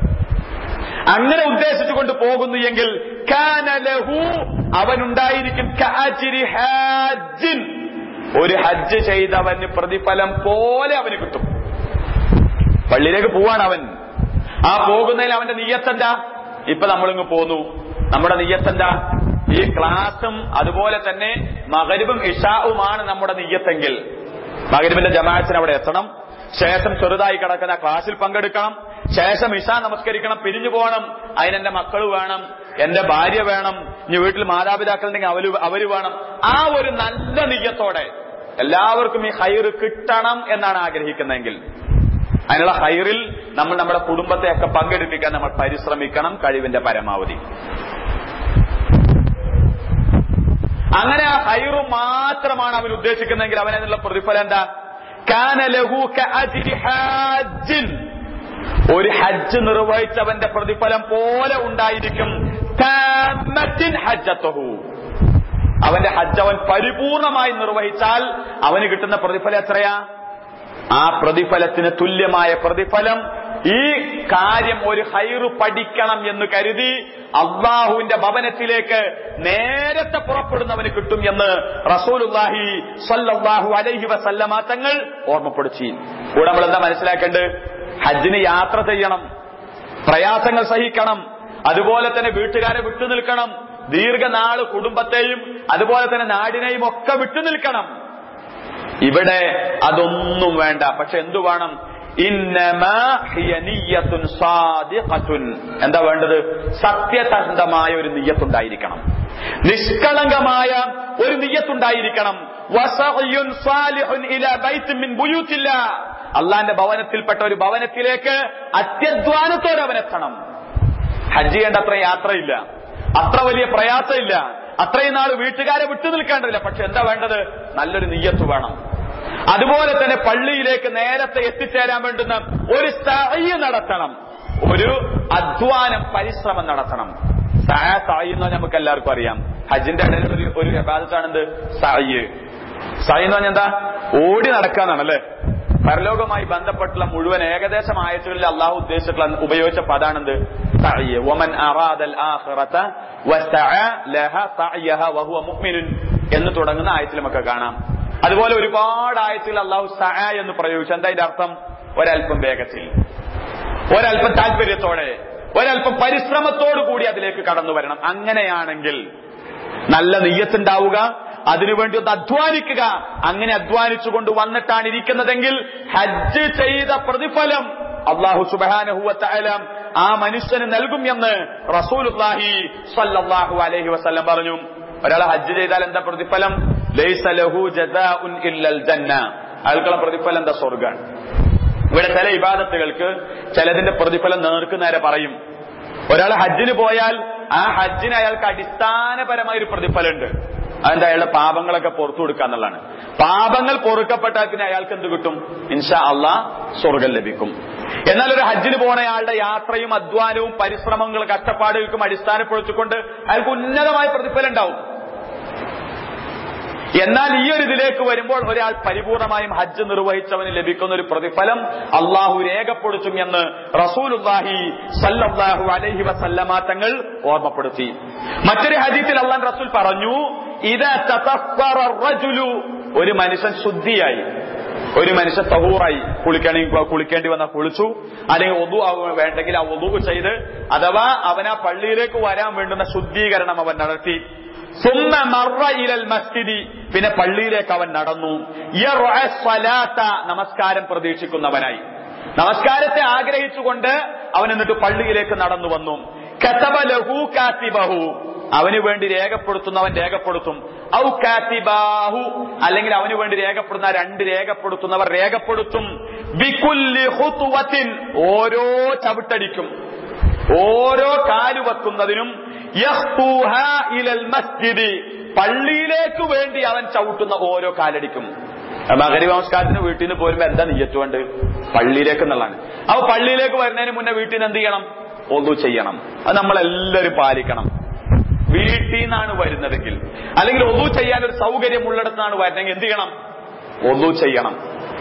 അങ്ങനെ ഉദ്ദേശിച്ചുകൊണ്ട് പോകുന്നു എങ്കിൽ കാന ലഹു, അവനുണ്ടായിരിക്കും കഅജ്രി ഹാജിൻ, ഒരു ഹജ്ജ് ചെയ്തവന് പ്രതിഫലം പോലെ അവന് കിട്ടും. പള്ളിയിലേക്ക് പോവാണ് അവൻ. ആ പോകുന്നതിൽ അവന്റെ നിയ്യത്തെന്താ? ഇപ്പൊ നമ്മളിങ്ങ് പോന്നു, നമ്മുടെ നിയ്യത്തെന്താ? ഈ ക്ലാസും അതുപോലെ തന്നെ മഗ്രിബും ഇശാഉമാണ് നമ്മുടെ നിയ്യത്തെങ്കിൽ, മഗ്രിബിന്റെ ജമാഅത്തിന് അവിടെ എത്തണം, ശേഷം ചെറുതായി കിടക്കുന്ന ക്ലാസ്സിൽ പങ്കെടുക്കണം, ശേഷം ഇശാ നമസ്കരിക്കണം, പിരിഞ്ഞു പോകണം. അതിനെന്റെ മക്കൾ വേണം, എന്റെ ഭാര്യ വേണം, ഇനി വീട്ടിൽ മാതാപിതാക്കൾ ഉണ്ടെങ്കിൽ അവര് അവര് വേണം. ആ ഒരു നല്ല നിയ്യത്തോടെ എല്ലാവർക്കും ഈ ഹൈർ കിട്ടണം എന്നാണ് ആഗ്രഹിക്കുന്നതെങ്കിൽ, അതിനുള്ള ഹൈറിൽ നമ്മൾ നമ്മുടെ കുടുംബത്തെയൊക്കെ പങ്കെടുപ്പിക്കാൻ നമ്മൾ പരിശ്രമിക്കണം കഴിവിന്റെ പരമാവധി. അങ്ങനെ ആ ഹൈർ മാത്രമാണ് അവൻ ഉദ്ദേശിക്കുന്നതെങ്കിൽ അവനതിനുള്ള പ്രതിഫലം എന്താ? കാന ലഹു കഅജ്രി ഹാജിൻ, ഒരു ഹജ്ജ് നിർവഹിച്ചവന്റെ പ്രതിഫലം പോലെ ഉണ്ടായിരിക്കും. താമത്തിൻ ഹജ്ജത്തുഹു, അവന്റെ ഹജ്ജ് അവൻ പരിപൂർണമായി നിർവഹിച്ചാൽ അവന് കിട്ടുന്ന പ്രതിഫലം എത്രയാ? ആ പ്രതിഫലത്തിന് തുല്യമായ പ്രതിഫലം ഈ കാര്യം ഒരു ഹൈറ് പഠിക്കണം എന്ന് കരുതി അള്ളാഹുവിന്റെ ഭവനത്തിലേക്ക് നേരത്തെ പുറപ്പെടുന്നവന് കിട്ടും എന്ന് റസൂലുള്ളാഹി സ്വല്ലല്ലാഹു അലൈഹി വസല്ലമ തങ്ങൾ ഓർമ്മപ്പെടുത്തി. കൂടെ നമ്മൾ എന്താ മനസ്സിലാക്കേണ്ടത്? ഹജ്ജിന് യാത്ര ചെയ്യണം, പ്രയാസങ്ങൾ സഹിക്കണം, അതുപോലെ തന്നെ വീട്ടുകാരെ വിട്ടുനിൽക്കണം, ദീർഘനാള് കുടുംബത്തെയും അതുപോലെ തന്നെ നാടിനെയും ഒക്കെ വിട്ടുനിൽക്കണം. ഇവിടെ അതൊന്നും വേണ്ട. പക്ഷെ എന്തു വേണം? ഇന്നമാ ഹിയ നിയ്യത്തുൻ സാദിഖത്തുൻ, എന്താ വേണ്ടത്? സത്യസന്ധമായ ഒരു നിയ്യത്തുണ്ടായിരിക്കണം, നിഷ്കളങ്കമായ ഒരു നിയ്യത്തുണ്ടായിരിക്കണം. വസഅയുൻ സാലിഹുൻ ഇലാ ബൈത്തിൻ മിൻ ബുയൂത്തില്ലാ, അള്ളാന്റെ ഭവനത്തിൽപ്പെട്ട ഒരു ഭവനത്തിലേക്ക് അത്യധ്വാനത്തോടെ അവനെത്തണം. ഹജ്ജ് ചെയ്യേണ്ട അത്ര യാത്രയില്ല, അത്ര വലിയ പ്രയാസമില്ല, അത്രയും നാൾ വീട്ടുകാരെ വിട്ടു നിൽക്കേണ്ടതില്ല. പക്ഷെ എന്താ വേണ്ടത്? നല്ലൊരു നിയ്യത്ത് വേണം. അതുപോലെ തന്നെ പള്ളിയിലേക്ക് നേരത്തെ എത്തിച്ചേരാൻ വേണ്ടുന്ന ഒരു സഅയ് നടത്തണം, ഒരു അധ്വാനം, പരിശ്രമം നടത്തണം. സഅ സഅയ് എന്ന് നമുക്ക് എല്ലാവർക്കും അറിയാം. ഹജ്ജിന്റെ ഇടയിൽ ഒരു ഒരു ഇബാദത്താണെന്ത്? സഅയ്. സഅയ് എന്ന് പറഞ്ഞാൽ എന്താ? ഓടി നടക്കാന്നാണല്ലേ. പരലോകവുമായി ബന്ധപ്പെട്ടുള്ള മുഴുവൻ ഏകദേശം ആയത്തുകളിൽ അള്ളാഹു ഉദ്ദേശിച്ചിട്ടുള്ള ഉപയോഗിച്ച പദാണെന്ത്? സഅയ്. വമൻ അറാദൽ ആഖിറത വസഅ ലഹ സഅയഹ വഹുവ മുഅ്മിനുൻ എന്ന് തുടങ്ങുന്ന ആയത്തിൽ നമുക്ക് കാണാം. അതുപോലെ ഒരുപാട് ആയത്തിൽ അള്ളാഹു സഅ എന്ന് പ്രയോഗിച്ചു. എന്താ അതിന്റെ അർത്ഥം? ഒരൽപ്പം വേഗത്തിൽ, ഒരൽപ്പം താല്പര്യത്തോടെ, ഒരൽപ്പം പരിശ്രമത്തോടു കൂടി അതിലേക്ക് കടന്നു വരണം. അങ്ങനെയാണെങ്കിൽ നല്ല നിയ്യത്തുണ്ടാവുക, അതിനുവേണ്ടി ഒന്ന് അധ്വാനിക്കുക. അങ്ങനെ അധ്വാനിച്ചുകൊണ്ട് വന്നിട്ടാണ് ഇരിക്കുന്നതെങ്കിൽ ഹജ്ജ് ചെയ്ത പ്രതിഫലം അല്ലാഹു സുബ്ഹാനഹു വ തആല ആ മനുഷ്യന് നൽകും എന്ന് റസൂലുള്ളാഹി സ്വല്ലല്ലാഹു അലൈഹി വസല്ലം പറഞ്ഞു. ഒരാൾ ഹജ്ജ് ചെയ്താൽ എന്താ പ്രതിഫലം? ലൈസ ലഹു ജസാഉൻ ഇല്ലൽ ജന്ന, അയാൾക്കുള്ള പ്രതിഫലം എന്താ? സ്വർഗ്ഗമാണ്. ഇവിടെ ചില ഇബാദത്തുകൾക്ക് ചിലതിന്റെ പ്രതിഫലം നേർക്ക് നേരെ പറയും. ഒരാൾ ഹജ്ജിന് പോയാൽ ആ ഹജ്ജിന് അയാൾക്ക് അടിസ്ഥാനപരമായ ഒരു പ്രതിഫലമുണ്ട്. അതിന്റെ അയാളുടെ പാപങ്ങളൊക്കെ പുറത്തു കൊടുക്കുക എന്നുള്ളതാണ്. പാപങ്ങൾ പൊറുക്കപ്പെട്ടാൽ പിന്നെ അയാൾക്ക് എന്ത് കിട്ടും? ഇൻഷാ അള്ളാഹ് സ്വർഗം ലഭിക്കും. എന്നാൽ ഒരു ഹജ്ജിന് പോണയാളുടെ യാത്രയും അധ്വാനവും പരിശ്രമങ്ങളും കഷ്ടപ്പാടുകൾക്കും അടിസ്ഥാനപ്പെടുത്തിക്കൊണ്ട് അയാൾക്ക് ഉന്നതമായ പ്രതിഫലം ഉണ്ടാവും. എന്നാൽ ഈ ഒരു ഇതിലേക്ക് വരുമ്പോൾ ഒരാൾ പരിപൂർണമായും ഹജ്ജ് നിർവഹിച്ചവന് ലഭിക്കുന്ന ഒരു പ്രതിഫലം അള്ളാഹു രേഖപ്പെടുത്തും എന്ന് റസൂലുള്ളാഹി സ്വല്ലല്ലാഹു അലൈഹി വസല്ലമ തങ്ങൾ ഓർമ്മപ്പെടുത്തി. മറ്റൊരു ഹദീസിൽ അള്ളാഹു റസൂൽ പറഞ്ഞു, ഇദാ തതഫറ റജുലു, ഒരു മനുഷ്യൻ ശുദ്ധിയായി, ഒരു മനുഷ്യൻ തഹൂറായി, കുളിക്കണമെങ്കിൽ കുളിക്കേണ്ടി വന്നാൽ കുളിച്ചു, അല്ലെങ്കിൽ ഒതു വേണ്ടെങ്കിൽ ആ ഒതു ചെയ്ത്, അഥവാ അവൻ ആ പള്ളിയിലേക്ക് വരാൻ വേണ്ടുന്ന ശുദ്ധീകരണം അവൻ നടത്തി. സുമ്മ മർറ ഇലൽ മസ്ജിദി, പിന്നെ പള്ളിയിലേക്ക് അവൻ നടന്നു. യർഅ സ്വലാത്ത, നമസ്കാരം പ്രതീക്ഷിക്കുന്നവനായി, നമസ്കാരത്തെ ആഗ്രഹിച്ചുകൊണ്ട് അവൻ എന്നിട്ട് പള്ളിയിലേക്ക് നടന്നു വന്നു. കതബ ലഹു കാതിബഹു, അവന് വേണ്ടി രേഖപ്പെടുത്തുന്നവൻ രേഖപ്പെടുത്തും. ഔ കാതിബാഹു, അല്ലെങ്കിൽ അവന് വേണ്ടി രേഖപ്പെടുന്ന രണ്ട് രേഖപ്പെടുത്തുന്നവർ രേഖപ്പെടുത്തും. ബികുല്ലി ഖുത്വത്തിൻ, ഓരോ ചവിട്ടടിക്കും, ഓരോ കാലു വെക്കുന്നതിനും. യഖ്തുഹാ ഇലൽ മസ്ജിദി, പള്ളിയിലേക്ക് വേണ്ടി അവൻ ചവിട്ടുന്ന ഓരോ കാലടിക്കും. മഗ്‌രിബ് നമസ്കാരത്തിന് വീട്ടിൽ നിന്ന് പോരുമ്പോ എന്താ നിയ്യത്ത് വേണ്ട? പള്ളിയിലേക്ക് എന്നുള്ളതാണ്. അപ്പൊ പള്ളിയിലേക്ക് വരുന്നതിന് മുന്നേ വീട്ടിൽ നിന്ന് എന്ത് ചെയ്യണം? ഒളു ചെയ്യണം. അത് നമ്മളെല്ലാവരും പാലിക്കണം. വീട്ടിൽ നിന്നാണ് വരുന്നതെങ്കിൽ, അല്ലെങ്കിൽ ഒളു ചെയ്യാൻ ഒരു സൗകര്യം ഉള്ളിടത്താണ് വരുന്നതെങ്കിൽ എന്ത് ചെയ്യണം? ഒളു ചെയ്യണം.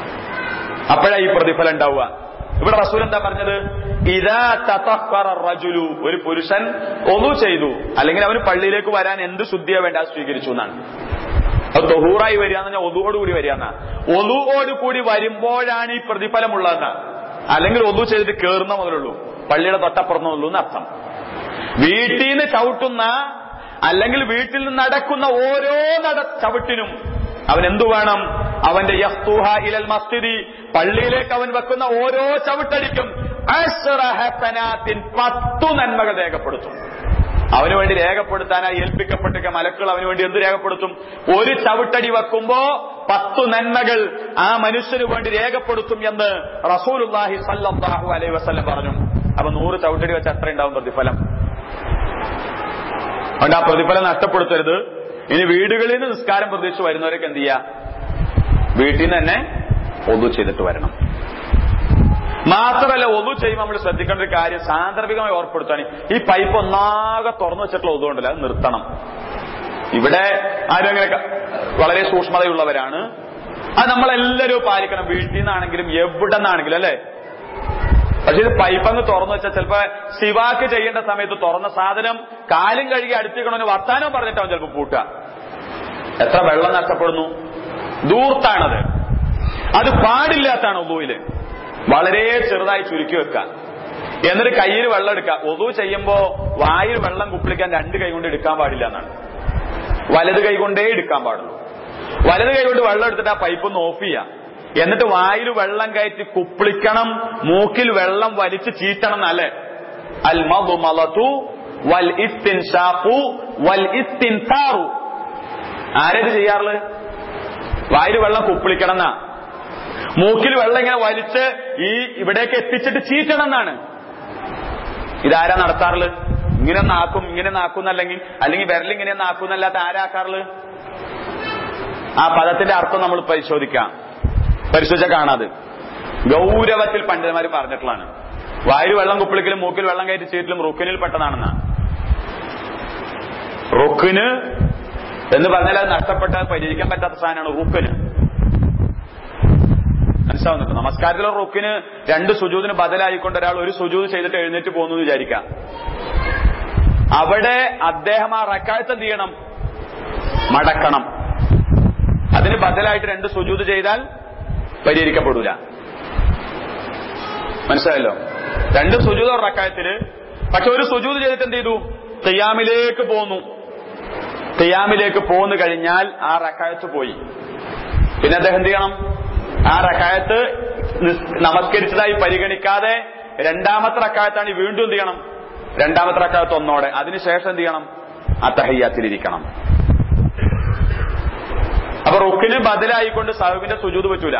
അപ്പോഴാ ഈ പ്രതിഫലം ഉണ്ടാവുക. ഇവിടെ റസൂൽ എന്താ പറഞ്ഞത്? ഇദാ തതഫറ റജുലു, ഒരു പുരുഷൻ ഒളു ചെയ്തു, അല്ലെങ്കിൽ അവന് പള്ളിയിലേക്ക് വരാൻ എന്ത് ശുദ്ധിയാ വേണ്ട സ്വീകരിച്ചു എന്നാണ്. അത് തൊഹൂറായി വരിക എന്ന് പറഞ്ഞാൽ ഒതുവോടുകൂടി വരിക എന്നാ. ഒതുവോടുകൂടി വരുമ്പോഴാണ് ഈ പ്രതിഫലം ഉള്ളതെന്ന്. അല്ലെങ്കിൽ ഒതു ചെയ്തിട്ട് കേറുന്ന മുതലുള്ളൂ, പള്ളിയുടെ തൊട്ടപ്പുറന്നുള്ളൂ എന്നർത്ഥം. വീട്ടിൽ നിന്ന് ചവിട്ടുന്ന, അല്ലെങ്കിൽ വീട്ടിൽ നിന്ന് നടക്കുന്ന ഓരോ നട ചവിട്ടിനും അവൻ എന്തു വേണം? അവന്റെ യഖ്തുഹ ഇലൽ മസ്ജിദി, പള്ളിയിലേക്ക് അവൻ വെക്കുന്ന ഓരോ ചവിട്ടടിക്കും അശ്റ ഹസനാത്തിൻ, പത്തു നന്മകൾ രേഖപ്പെടുത്തും. അവന് വേണ്ടി രേഖപ്പെടുത്താനായി ഏൽപ്പിക്കപ്പെട്ട മലക്കുകൾ അവന് വേണ്ടി എന്ത് രേഖപ്പെടുത്തും? ഒരു ചവിട്ടടി വെക്കുമ്പോ പത്തു നന്മകൾ ആ മനുഷ്യന് വേണ്ടി രേഖപ്പെടുത്തും എന്ന് റസൂലുള്ളാഹി സ്വല്ലല്ലാഹു അലൈഹി വസല്ലം പറഞ്ഞു. അപ്പൊ നൂറ് ചവിട്ടടി വെച്ച് എത്ര ഉണ്ടാവും പ്രതിഫലം? അതുകൊണ്ട് ആ പ്രതിഫലം നഷ്ടപ്പെടുത്തരുത്. ഇനി വീടുകളിൽ നിന്ന് നിസ്കാരം പ്രതീക്ഷിച്ച് വരുന്നവരൊക്കെ എന്ത് ചെയ്യാ? വീട്ടിൽ നിന്ന് തന്നെ ഒളു ചെയ്തിട്ട് വരണം. മാത്രമല്ല, ഒളു ചെയ്യുമ്പോൾ നമ്മൾ ശ്രദ്ധിക്കേണ്ട ഒരു കാര്യം സാന്ദർഭികമായി ഓർപ്പെടുത്താണ്. ഈ പൈപ്പ് ഒന്നാകെ തുറന്നു വെച്ചിട്ടുള്ള ഒളു ഉണ്ടല്ലോ, അത് നിർത്തണം. ഇവിടെ ആരും അങ്ങനെ വളരെ സൂക്ഷ്മതയുള്ളവരാണ്. അത് നമ്മളെല്ലാവരും പാലിക്കണം. വീട്ടിൽ നിന്നാണെങ്കിലും എവിടെ നിന്നാണെങ്കിലും, അല്ലെ? പക്ഷെ ഇത് പൈപ്പങ്ങ് തുറന്നു വെച്ചാൽ ചിലപ്പോ സിവാക്ക് ചെയ്യേണ്ട സമയത്ത് തുറന്ന സാധനം കാലും കഴുകി അടുത്തേക്കണമെന്ന് വർത്താനം പറഞ്ഞിട്ടാവും ചിലപ്പോ പൂട്ടുക. എത്ര വെള്ളം നഷ്ടപ്പെടുന്നു. ദൂർത്താണത്. അത് പാടില്ലാത്താണ് ഒതുവില്. വളരെ ചെറുതായി ചുരുക്കി വെക്കുക. എന്നിട്ട് കയ്യിൽ വെള്ളം എടുക്കുക. ഒതു ചെയ്യുമ്പോ വായിൽ വെള്ളം കുപ്പിളിക്കാൻ രണ്ട് കൈ കൊണ്ട് എടുക്കാൻ പാടില്ല എന്നാണ്. വലത് കൈ കൊണ്ടേ എടുക്കാൻ പാടുള്ളൂ. വലത് കൈ കൊണ്ട് വെള്ളം എടുത്തിട്ട് ആ പൈപ്പ് ഒന്ന് ഓഫ് ചെയ്യാം. എന്നിട്ട് വായിൽ വെള്ളം കയറ്റി കുപ്പിളിക്കണം, മൂക്കിൽ വെള്ളം വലിച്ച് ചീറ്റണം എന്നല്ലേ? അൽ മദ്മളതു വൽ ഇസ്തിൻഷാഖു വൽ ഇസ്തിൻതാറു. ആരേത് ചെയ്യാറുള്ളത്? വായിൽ വെള്ളം കുപ്പിളിക്കണം എന്നാ. മൂക്കിൽ വെള്ളം ഇങ്ങനെ വലിച്ച് ഈ ഇവിടേക്ക് എത്തിച്ചിട്ട് ചീറ്റണം എന്നാണ്. ഇതാരാ നടത്താറുള്ളത്? ഇങ്ങനെ നാക്കും ഇങ്ങനെ നാക്കുന്നല്ലെങ്കിൽ, അല്ലെങ്കിൽ വിരലിങ്ങനെ നാക്കുന്നല്ലാത്ത ആരാക്കാറുള്ളത്? ആ പദത്തിന്റെ അർത്ഥം നമ്മൾ പരിശോധിക്കാം. പരിശോധിച്ചാൽ കാണാതെ ഗൗരവത്തിൽ പണ്ഡിതന്മാർ പറഞ്ഞിട്ടുള്ളതാണ്. വായിൽ വെള്ളം കുപ്പിളിക്കലും മൂക്കിൽ വെള്ളം കയറ്റി ചീറ്റലും റുക്കിനിൽ പെട്ടതാണെന്നാ. റുക്കിന് എന്ന് പറഞ്ഞാൽ അത് നഷ്ടപ്പെട്ടാൽ പരിഹരിക്കാൻ പറ്റാത്ത സാധനമാണ് റുക്കിന്. മനസ്സിലാവുന്നുണ്ട്? നമസ്കാരത്തിലെ റുക്കിന് രണ്ട് സുജൂദിന് ബദലായിക്കൊണ്ട് ഒരാൾ ഒരു സുജൂദ് ചെയ്തിട്ട് എഴുന്നേറ്റ് പോകുന്നു എന്ന് വിചാരിക്കാം. അവിടെ അദ്ദേഹം ആ റക്അത്ത് എന്ത് ചെയ്യണം? മടക്കണം. അതിന് ബദലായിട്ട് രണ്ട് സുജൂദ് ചെയ്താൽ പരിഹരിക്കപ്പെടൂല. മനസ്സിലായല്ലോ? രണ്ട് സുജൂദ് റക്അത്തിന്. പക്ഷെ ഒരു സുജൂദ് ചെയ്തിട്ട് എന്ത് ചെയ്തു? ഖിയാമിലേക്ക് പോന്നു. ഖിയാമിലേക്ക് പോന്നു കഴിഞ്ഞാൽ ആ റക്അത്ത് പോയി. പിന്നെ അദ്ദേഹം എന്ത് ചെയ്യണം? ആ റക്അത്ത് നമസ്കരിച്ചതായി പരിഗണിക്കാതെ രണ്ടാമത്തെ റക്അത്താണ് വീണ്ടും എന്ത് ചെയ്യണം? രണ്ടാമത്തെ റക്അത്ത് ഒന്നോടെ. അതിനുശേഷം എന്ത് ചെയ്യണം? അത്തഹിയ്യാത്തിലിരിക്കണം. അപ്പൊ റുക്കിന് ബദലായിക്കൊണ്ട് സഹബിന്റെ സുജൂദ് പറ്റൂല.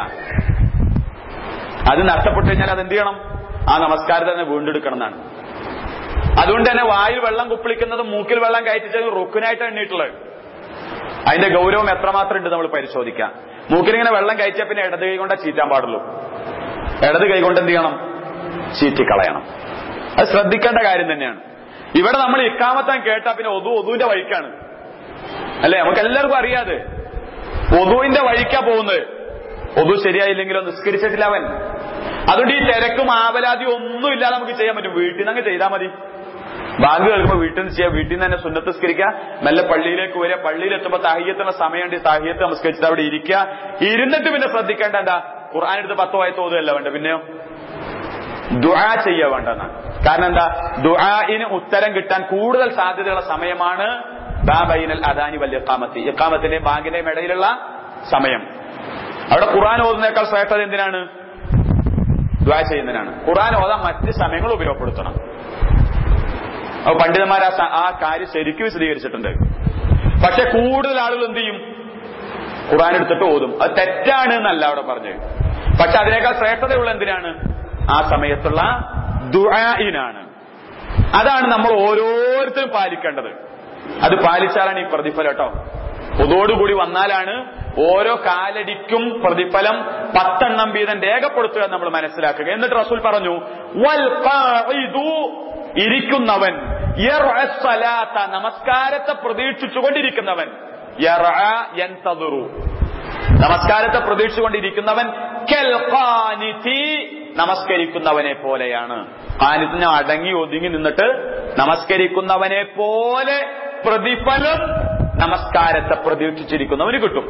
അത് നഷ്ടപ്പെട്ടു കഴിഞ്ഞാൽ അതെന്ത് ചെയ്യണം? ആ നമസ്കാരത്തെ തന്നെ വീണ്ടെടുക്കണം എന്നാണ്. അതുകൊണ്ട് തന്നെ വായിൽ വെള്ളം കുപ്പിളിക്കുന്നത് മൂക്കിൽ വെള്ളം കയറ്റിച്ചത് റുക്കിനായിട്ട് എണ്ണിയിട്ടുള്ളത്. അതിന്റെ ഗൗരവം എത്രമാത്രം ഉണ്ട് നമ്മൾ പരിശോധിക്കാം. മൂക്കിലിങ്ങനെ വെള്ളം കഴിച്ചാൽ പിന്നെ ഇടത് കൈ കൊണ്ടാ ചീറ്റാൻ പാടുള്ളൂ. ഇടത് കൈ കൊണ്ട് എന്ത് ചെയ്യണം? ചീറ്റിക്കളയണം. അത് ശ്രദ്ധിക്കേണ്ട കാര്യം തന്നെയാണ്. ഇവിടെ നമ്മൾ ഇക്കാമത്താൻ കേട്ടാ പിന്നെ ഒതു ഒതുവിന്റെ വഴിക്കാണ് അല്ലെ? നമുക്ക് എല്ലാവർക്കും അറിയാതെ ഒതുവിന്റെ വഴിക്കാ പോകുന്നത്. ഒതു ശരിയായില്ലെങ്കിലോ നിസ്കരിച്ചിട്ടില്ല അവൻ. അതുകൊണ്ട് ഈ തിരക്കും ആവലാതിയും ഒന്നും ഇല്ലാതെ നമുക്ക് ചെയ്യാൻ പറ്റും. വീട്ടിൽ നിന്ന് അങ്ങ് ചെയ്താൽ മതി. ബാങ്ക് കേൾക്കുമ്പോൾ വീട്ടിൽ നിന്ന് ചെയ്യാം. വീട്ടിൽ നിന്ന് തന്നെ സുന്നത്ത് നിസ്കരിക്കുക. മെല്ലെ പള്ളിയിലേക്ക് വരിക. പള്ളിയിൽ എത്തുമ്പോൾ തഹിയ്യത്തുള്ള സമയമുണ്ട്. തഹിയ്യത്ത് നമസ്കരിച്ചിട്ട് അവിടെ ഇരിക്കുക. ഇരുന്നിട്ട് പിന്നെ ശ്രദ്ധിക്കേണ്ട എന്താ? ഖുർആൻ എടുത്ത് പത്ത് വായത്ത് ഓതുകയല്ല വേണ്ട, പിന്നെയോ ദുആ ചെയ്യാ വേണ്ടെന്നാണ്. കാരണം എന്താ? ദുആഇന് ഉത്തരം കിട്ടാൻ കൂടുതൽ സാധ്യതയുള്ള സമയമാണ് ബാബൈനൽ അദാനി വൽ ഇഖാമത്തി, ഇഖാമത്തിന്റെയും ബാങ്കിന്റെയും ഇടയിലുള്ള സമയം. അവിടെ ഖുർആൻ ഓതുന്നേക്കാൾ ശ്രേഷ്ഠത എന്തിനാണ്? ദുആ ചെയ്യുന്നതിനാണ്. ഖുർആൻ ഓതാൻ മറ്റ് സമയങ്ങൾ ഉപയോഗപ്പെടുത്തണം. അപ്പൊ പണ്ഡിതന്മാർ ആ കാര്യം ശരിക്കും വിശദീകരിച്ചിട്ടുണ്ട്. പക്ഷെ കൂടുതൽ ആളുകൾ എന്ത് ചെയ്യും? ഖുർആൻ എടുത്തിട്ട് ഓതും. അത് തെറ്റാണ് എന്നല്ല അവിടെ പറഞ്ഞത്. പക്ഷെ അതിനേക്കാൾ ശ്രേഷ്ഠതയുള്ള എന്തിനാണ്? ആ സമയത്തുള്ള ദുആഇനാണ്. അതാണ് നമ്മൾ ഓരോരുത്തരും പാലിക്കേണ്ടത്. അത് പാലിച്ചാലാണ് ഈ പ്രതിഫലം കേട്ടോ. ഒതോടുകൂടി വന്നാലാണ് ഓരോ കാലടിക്കും പ്രതിഫലം പത്തെണ്ണം വീതം രേഖപ്പെടുത്തുക നമ്മൾ മനസ്സിലാക്കുക. എന്നിട്ട് റസൂൽ പറഞ്ഞു, വൽ ഖാഇദു, ഇരിക്കുന്നവൻ, യർഅ സ്വലാത്ത, നമസ്കാരത്തെ പ്രതീക്ഷിച്ചുകൊണ്ടിരിക്കുന്നവൻ, യർഅ യൻതദിറു, നമസ്കാരത്തെ പ്രതീക്ഷിച്ചുകൊണ്ടിരിക്കുന്നവൻ, കൽ ഖാനിതി, നമസ്കരിക്കുന്നവനെ പോലെയാണ്. ഖാനിത്തിന് അടങ്ങി ഒതുങ്ങി നിന്നിട്ട് നമസ്കരിക്കുന്നവനെ പോലെ പ്രതിഫലം നമസ്കാരത്തെ പ്രതീക്ഷിച്ചിരിക്കുന്നവന് കിട്ടും.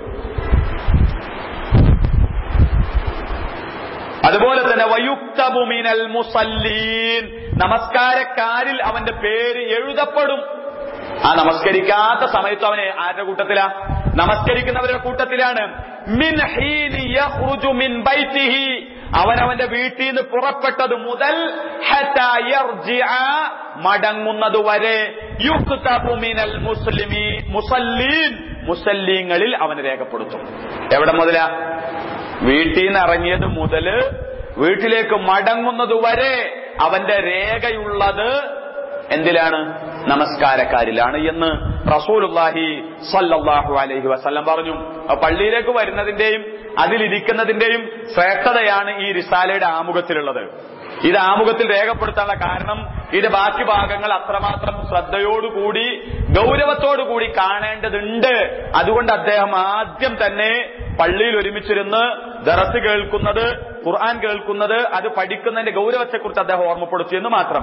അതുപോലെ തന്നെ വയുക്തബു മിനൽ മുസല്ലീൻ, നമസ്കാരക്കാരിൽ അവന്റെ പേര് എഴുതപ്പെടും. ആ നമസ്കരിക്കാത്ത സമയത്ത് അവന് ആരുടെ കൂട്ടത്തിലാ? നമസ്കരിക്കുന്നവരുടെ കൂട്ടത്തിലാണ്. മിൻ ഹീനി യഖ്റുജു മിൻ ബൈതിഹി, അവനവന്റെ വീട്ടിൽ നിന്ന് പുറപ്പെട്ടത് മുതൽ ഹത്താ യർജിഅ, മടങ്ങുന്നതുവരെ, യുക്തബു മിനൽ മുസ്ലിമീ മുസല്ലീൻ, മുസല്ലീങ്ങളിൽ അവന് രേഖപ്പെടുത്തും. എവിടെ മുതലാ? വീട്ടിൽ നിന്ന് ഇറങ്ങിയത് മുതല് വീട്ടിലേക്ക് മടങ്ങുന്നതുവരെ അവന്റെ രേഖയുള്ളത് എന്തിലാണ്? നമസ്കാരക്കാരിലാണ് എന്ന് റസൂലുള്ളാഹി സ്വല്ലല്ലാഹു അലൈഹി വസല്ലം പറഞ്ഞു. പള്ളിയിലേക്ക് വരുന്നതിന്റെയും അതിലിരിക്കുന്നതിന്റെയും ശ്രേഷ്ഠതയാണ് ഈ റിസാലയുടെ ആമുഖത്തിലുള്ളത്. ഇത് ആമുഖത്തിൽ രേഖപ്പെടുത്താനുള്ള കാരണം ഇതിന്റെ ബാക്കി ഭാഗങ്ങൾ അത്രമാത്രം ശ്രദ്ധയോടുകൂടി ഗൗരവത്തോടുകൂടി കാണേണ്ടതുണ്ട്. അതുകൊണ്ട് അദ്ദേഹം ആദ്യം തന്നെ പള്ളിയിൽ ഒരുമിച്ചിരുന്ന് ദറസ് കേൾക്കുന്നത്, ഖുർആൻ കേൾക്കുന്നത്, അത് പഠിക്കുന്നതിന്റെ ഗൗരവത്തെക്കുറിച്ച് അദ്ദേഹം ഓർമ്മപ്പെടുത്തിയെന്ന് മാത്രം.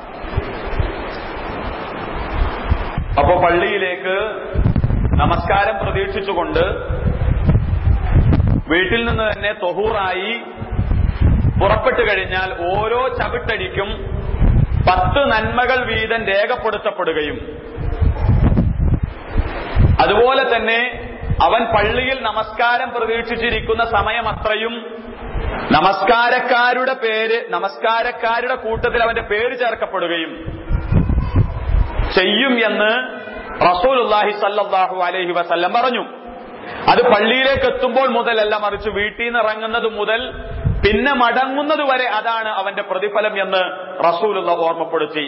അപ്പോ പള്ളിയിലേക്ക് നമസ്കാരം പ്രതീക്ഷിച്ചുകൊണ്ട് വീട്ടിൽ നിന്ന് തന്നെ തൊഹൂറായി പുറപ്പെട്ടു കഴിഞ്ഞാൽ ഓരോ ചവിട്ടടിക്കും പത്ത് നന്മകൾ വീതം രേഖപ്പെടുത്തപ്പെടുകയും അതുപോലെ തന്നെ അവൻ പള്ളിയിൽ നമസ്കാരം പ്രതീക്ഷിച്ചിരിക്കുന്ന സമയം അത്രയും നമസ്കാരക്കാരുടെ പേര് നമസ്കാരക്കാരുടെ കൂട്ടത്തിൽ അവന്റെ പേര് ചേർക്കപ്പെടുകയും ചെയ്യും എന്ന് റസൂലുള്ളാഹി സ്വല്ലല്ലാഹു അലൈഹി വസല്ലം പറഞ്ഞു. അത് പള്ളിയിലേക്ക് എത്തുമ്പോൾ മുതലല്ല, മറിച്ച് വീട്ടിൽ നിന്ന് ഇറങ്ങുന്നത് മുതൽ പിന്നെ മടങ്ങുന്നത് വരെ അതാണ് അവന്റെ പ്രതിഫലം എന്ന് റസൂലുള്ളാഹി ഓർമ്മപ്പെടുത്തി.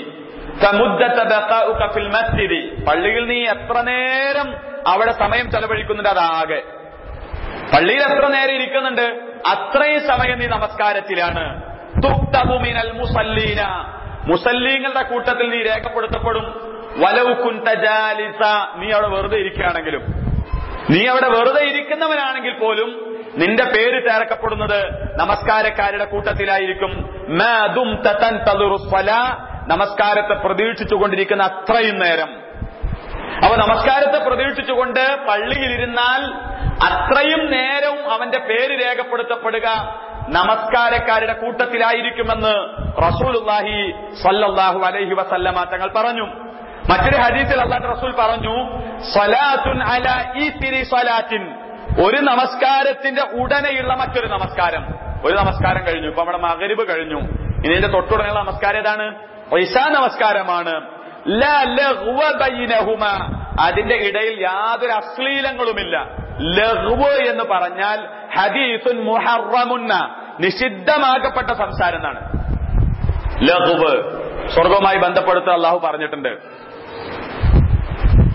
പള്ളിയിൽ നീ എത്ര നേരം അവിടെ സമയം ചെലവഴിക്കുന്നുണ്ട്, അതാകെ പള്ളിയിൽ എത്ര നേരം ഇരിക്കുന്നുണ്ട് അത്രയും സമയം നീ നമസ്കാരത്തിലാണ്. തുക്തബു മിനൽ മുസല്ലീന, മുസല്ലീങ്ങളുടെ കൂട്ടത്തിൽ നീ രേഖപ്പെടുത്തപ്പെടും. വലൗ കുൻത ജാലിസ, നീ അവിടെ വെറുതെ ഇരിക്കുകയാണെങ്കിലും, നീ അവിടെ വെറുതെ ഇരിക്കുന്നവനാണെങ്കിൽ പോലും നിന്റെ പേര് ചേർക്കപ്പെടുന്നത് നമസ്കാരക്കാരുടെ കൂട്ടത്തിലായിരിക്കും. മാ ദുംത തൻതദിറു സ്വലാ, നമസ്കാരത്തെ പ്രതീക്ഷിച്ചുകൊണ്ടിരിക്കുന്ന അത്രയും നേരം. അപ്പൊ നമസ്കാരത്തെ പ്രതീക്ഷിച്ചുകൊണ്ട് പള്ളിയിലിരുന്നാൽ അത്രയും നേരവും അവന്റെ പേര് രേഖപ്പെടുത്തപ്പെടുക നമസ്കാരക്കാരുടെ കൂട്ടത്തിലായിരിക്കുമെന്ന് റസൂലുള്ളാഹി സ്വല്ലല്ലാഹു അലൈഹി വസല്ലമ തങ്ങൾ പറഞ്ഞു. മറ്റൊരു ഹദീസിൽ അല്ലാഹു റസൂൽ പറഞ്ഞു, സ്വലാത്തുൻ അലാ ഈസിരി സ്വലാത്തിൻ, ഒരു നമസ്കാരത്തിന്റെ ഉടനെയുള്ള മറ്റൊരു നമസ്കാരം. ഒരു നമസ്കാരം കഴിഞ്ഞു, ഇപ്പൊ നമ്മുടെ മഗ്രിബ് കഴിഞ്ഞു, ഇനി ഇതിന്റെ തൊട്ടുടനെയുള്ള നമസ്കാരം ഏതാണ്? ഇശാ നമസ്കാരമാണ്. ലാ ലഗ്വ ബൈനഹുമാ, അതിന്റെ ഇടയിൽ യാതൊരു അശ്ലീലങ്ങളുമില്ല. ലഗ്വ് എന്ന് പറഞ്ഞാൽ ഹദീസുൻ മുഹറമുന്ന, നിഷിദ്ധമാക്കപ്പെട്ട സംസാരം എന്നാണ് ലഗ്വ്. സ്വർഗവുമായി ബന്ധപ്പെടുത്ത അള്ളാഹു പറഞ്ഞിട്ടുണ്ട്.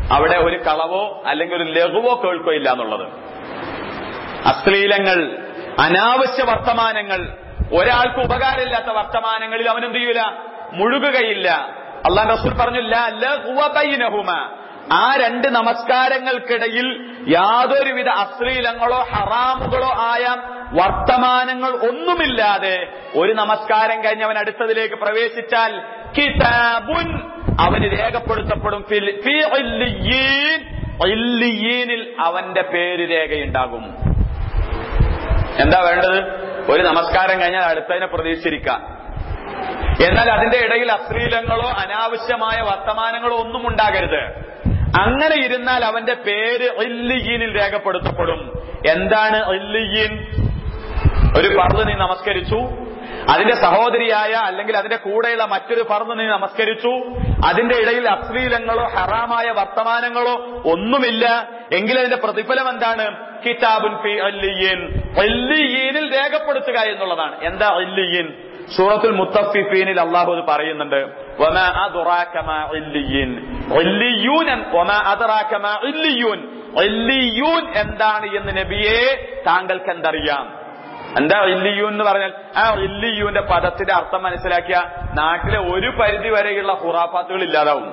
അവിടെ ഒരു കളവോ അല്ലെങ്കിൽ ഒരു ലഘുവോ കേൾക്കുകയില്ല എന്നുള്ളത്. അശ്ലീലങ്ങൾ, അനാവശ്യ വർത്തമാനങ്ങൾ, ഒരാൾക്ക് ഉപകാരമില്ലാത്ത വർത്തമാനങ്ങളിൽ അവൻ എന്ത് ചെയ്യൂല, മുഴുകുകയില്ല. അല്ലാഹു റസൂൽ പറഞ്ഞു ലാ ലഗ്വ ബൈനഹുമാ, ആ രണ്ട് നമസ്കാരങ്ങൾക്കിടയിൽ യാതൊരുവിധ അശ്ലീലങ്ങളോ ഹറാമുകളോ ആയ വർത്തമാനങ്ങൾ ഒന്നുമില്ലാതെ ഒരു നമസ്കാരം കഴിഞ്ഞ് അവൻ അടുത്തതിലേക്ക് പ്രവേശിച്ചാൽ കിതാബുൻ, അവന് രേഖപ്പെടുത്തപ്പെടും ഫീ ഇല്ലിയീൻ, ഇല്ലിയീനിൽ അവന്റെ പേര് രേഖയുണ്ടാകും. എന്താ വേണ്ടത്? ഒരു നമസ്കാരം കഴിഞ്ഞാൽ അടുത്തതിനെ പ്രതീക്ഷിച്ചിരിക്കാം. എന്നാൽ അതിന്റെ ഇടയിൽ അശ്ലീലങ്ങളോ അനാവശ്യമായ വർത്തമാനങ്ങളോ ഒന്നും ഉണ്ടാകരുത്. അങ്ങനെ ഇരുന്നാൽ അവന്റെ പേര് ഇല്ലിയീനിൽ രേഖപ്പെടുത്തപ്പെടും. എന്താണ് ഇല്ലിയീൻ? ഒരു ഫർദ് നീ നമസ്കരിച്ചു, അതിന്റെ സഹോദരിയായ അല്ലെങ്കിൽ അതിന്റെ കൂടെയുള്ള മറ്റൊരു ഫർദ് നീ നമസ്കരിച്ചു, അതിന്റെ ഇടയിൽ അശ്ലീലങ്ങളോ ഹറാമായ വർത്തമാനങ്ങളോ ഒന്നുമില്ല എങ്കിൽ അതിന്റെ പ്രതിഫലം എന്താണ്? കിതാബുൻ ഫീ ഇല്ലിയീൻ, ഇല്ലിയീനിൽ രേഖപ്പെടുത്തുക എന്നുള്ളതാണ്. എന്താ ഇല്ലിയീൻ? സൂറത്തുൽ മുത്തഫിഫീനിൽ അല്ലാഹു അത് പറയുന്നുണ്ട്. വമാ അദ്റാക മാ ഇല്ലിയീൻ, ഇല്ലിയൂൻ വമാ അദ്റാക മാ ഇല്ലിയൂൻ, ഇല്ലിയൂൻ എന്താണ് എന്ന് നബിയെ താങ്കൾക്ക് എന്തറിയാം? എന്താ ഇല്ലിയൂൻ എന്ന് പറഞ്ഞാൽ? ആ ഇല്ലിയൂന്റെ പദത്തിന്റെ അർത്ഥം മനസ്സിലാക്കിയ നാട്ടിലെ ഒരു പരിധി വരെയുള്ള ഖുറാഫാത്തുകൾ ഇല്ലാതാവും.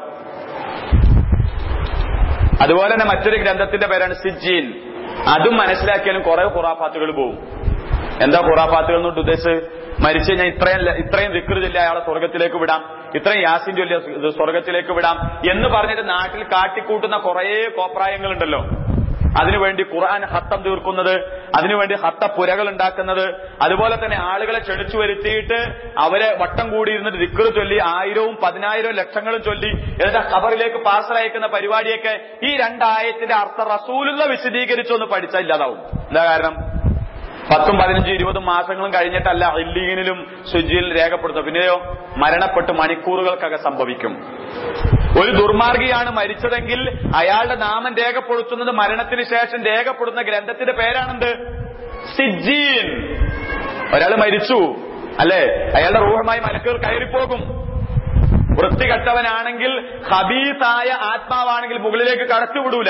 അതുപോലെ തന്നെ മറ്റൊരു ഗ്രന്ഥത്തിന്റെ പേരാണ് സിജ്ജീൻ. അതും മനസ്സിലാക്കിയാലും കുറെ ഖുറാഫാത്തുകൾ പോവും. എന്താ ഖുറാഫാത്തുകൾ എന്നുകൊണ്ട് ഉദ്ദേശിച്ച്? മരിച്ചു കഴിഞ്ഞാൽ ഇത്രയും ഇത്രയും ദിക്ർ ചൊല്ലി അയാളെ സ്വർഗത്തിലേക്ക് വിടാം, ഇത്രയും യാസീൻ ചൊല്ലിയ സ്വർഗത്തിലേക്ക് വിടാം എന്ന് പറഞ്ഞിട്ട് നാട്ടിൽ കാട്ടിക്കൂട്ടുന്ന കുറെ കോപ്രായങ്ങളുണ്ടല്ലോ. അതിനുവേണ്ടി ഖുർആൻ ഹത്തം തീർക്കുന്നത്, അതിനുവേണ്ടി ഹത്തപ്പുരകൾ ഉണ്ടാക്കുന്നത്, അതുപോലെ തന്നെ ആളുകളെ ക്ഷണിച്ചു വരുത്തിയിട്ട് അവരെ വട്ടം കൂടിയിരുന്നിട്ട് ദിക്ർ ചൊല്ലി ആയിരവും പതിനായിരവും ലക്ഷങ്ങളും ചൊല്ലി എന്നിട്ട് ഖബറിലേക്ക് പാർസൽ അയക്കുന്ന പരിപാടിയൊക്കെ ഈ രണ്ടായത്തിന്റെ അർത്ഥം റസൂലുള്ള വിശദീകരിച്ചു എന്ന് പഠിച്ചാൽ ഇല്ലാതാവും. എന്താ കാരണം? പത്തും പതിനഞ്ചും ഇരുപതും മാസങ്ങളും കഴിഞ്ഞിട്ടല്ല ഇല്ലീനിലും സുജിയിൽ രേഖപ്പെടുത്തുക. പിന്നെയോ മരണപ്പെട്ട് മണിക്കൂറുകൾക്കകം സംഭവിക്കും. ഒരു ദുർമാർഗിയാണ് മരിച്ചതെങ്കിൽ അയാളുടെ നാമം രേഖപ്പെടുത്തുന്നത് മരണത്തിന് ശേഷം രേഖപ്പെടുത്തുന്ന ഗ്രന്ഥത്തിന്റെ പേരാണെന്ത്? സിജ്ജീൻ. ഒരാൾ മരിച്ചു അല്ലെ, അയാളുടെ റൂഹുമായി മലക്കുകൾ കയറിപ്പോകും. വൃത്തികെട്ടവനാണെങ്കിൽ ഖബീസായ ആത്മാവാണെങ്കിൽ മുകളിലേക്ക് കടത്തിവിടൂല.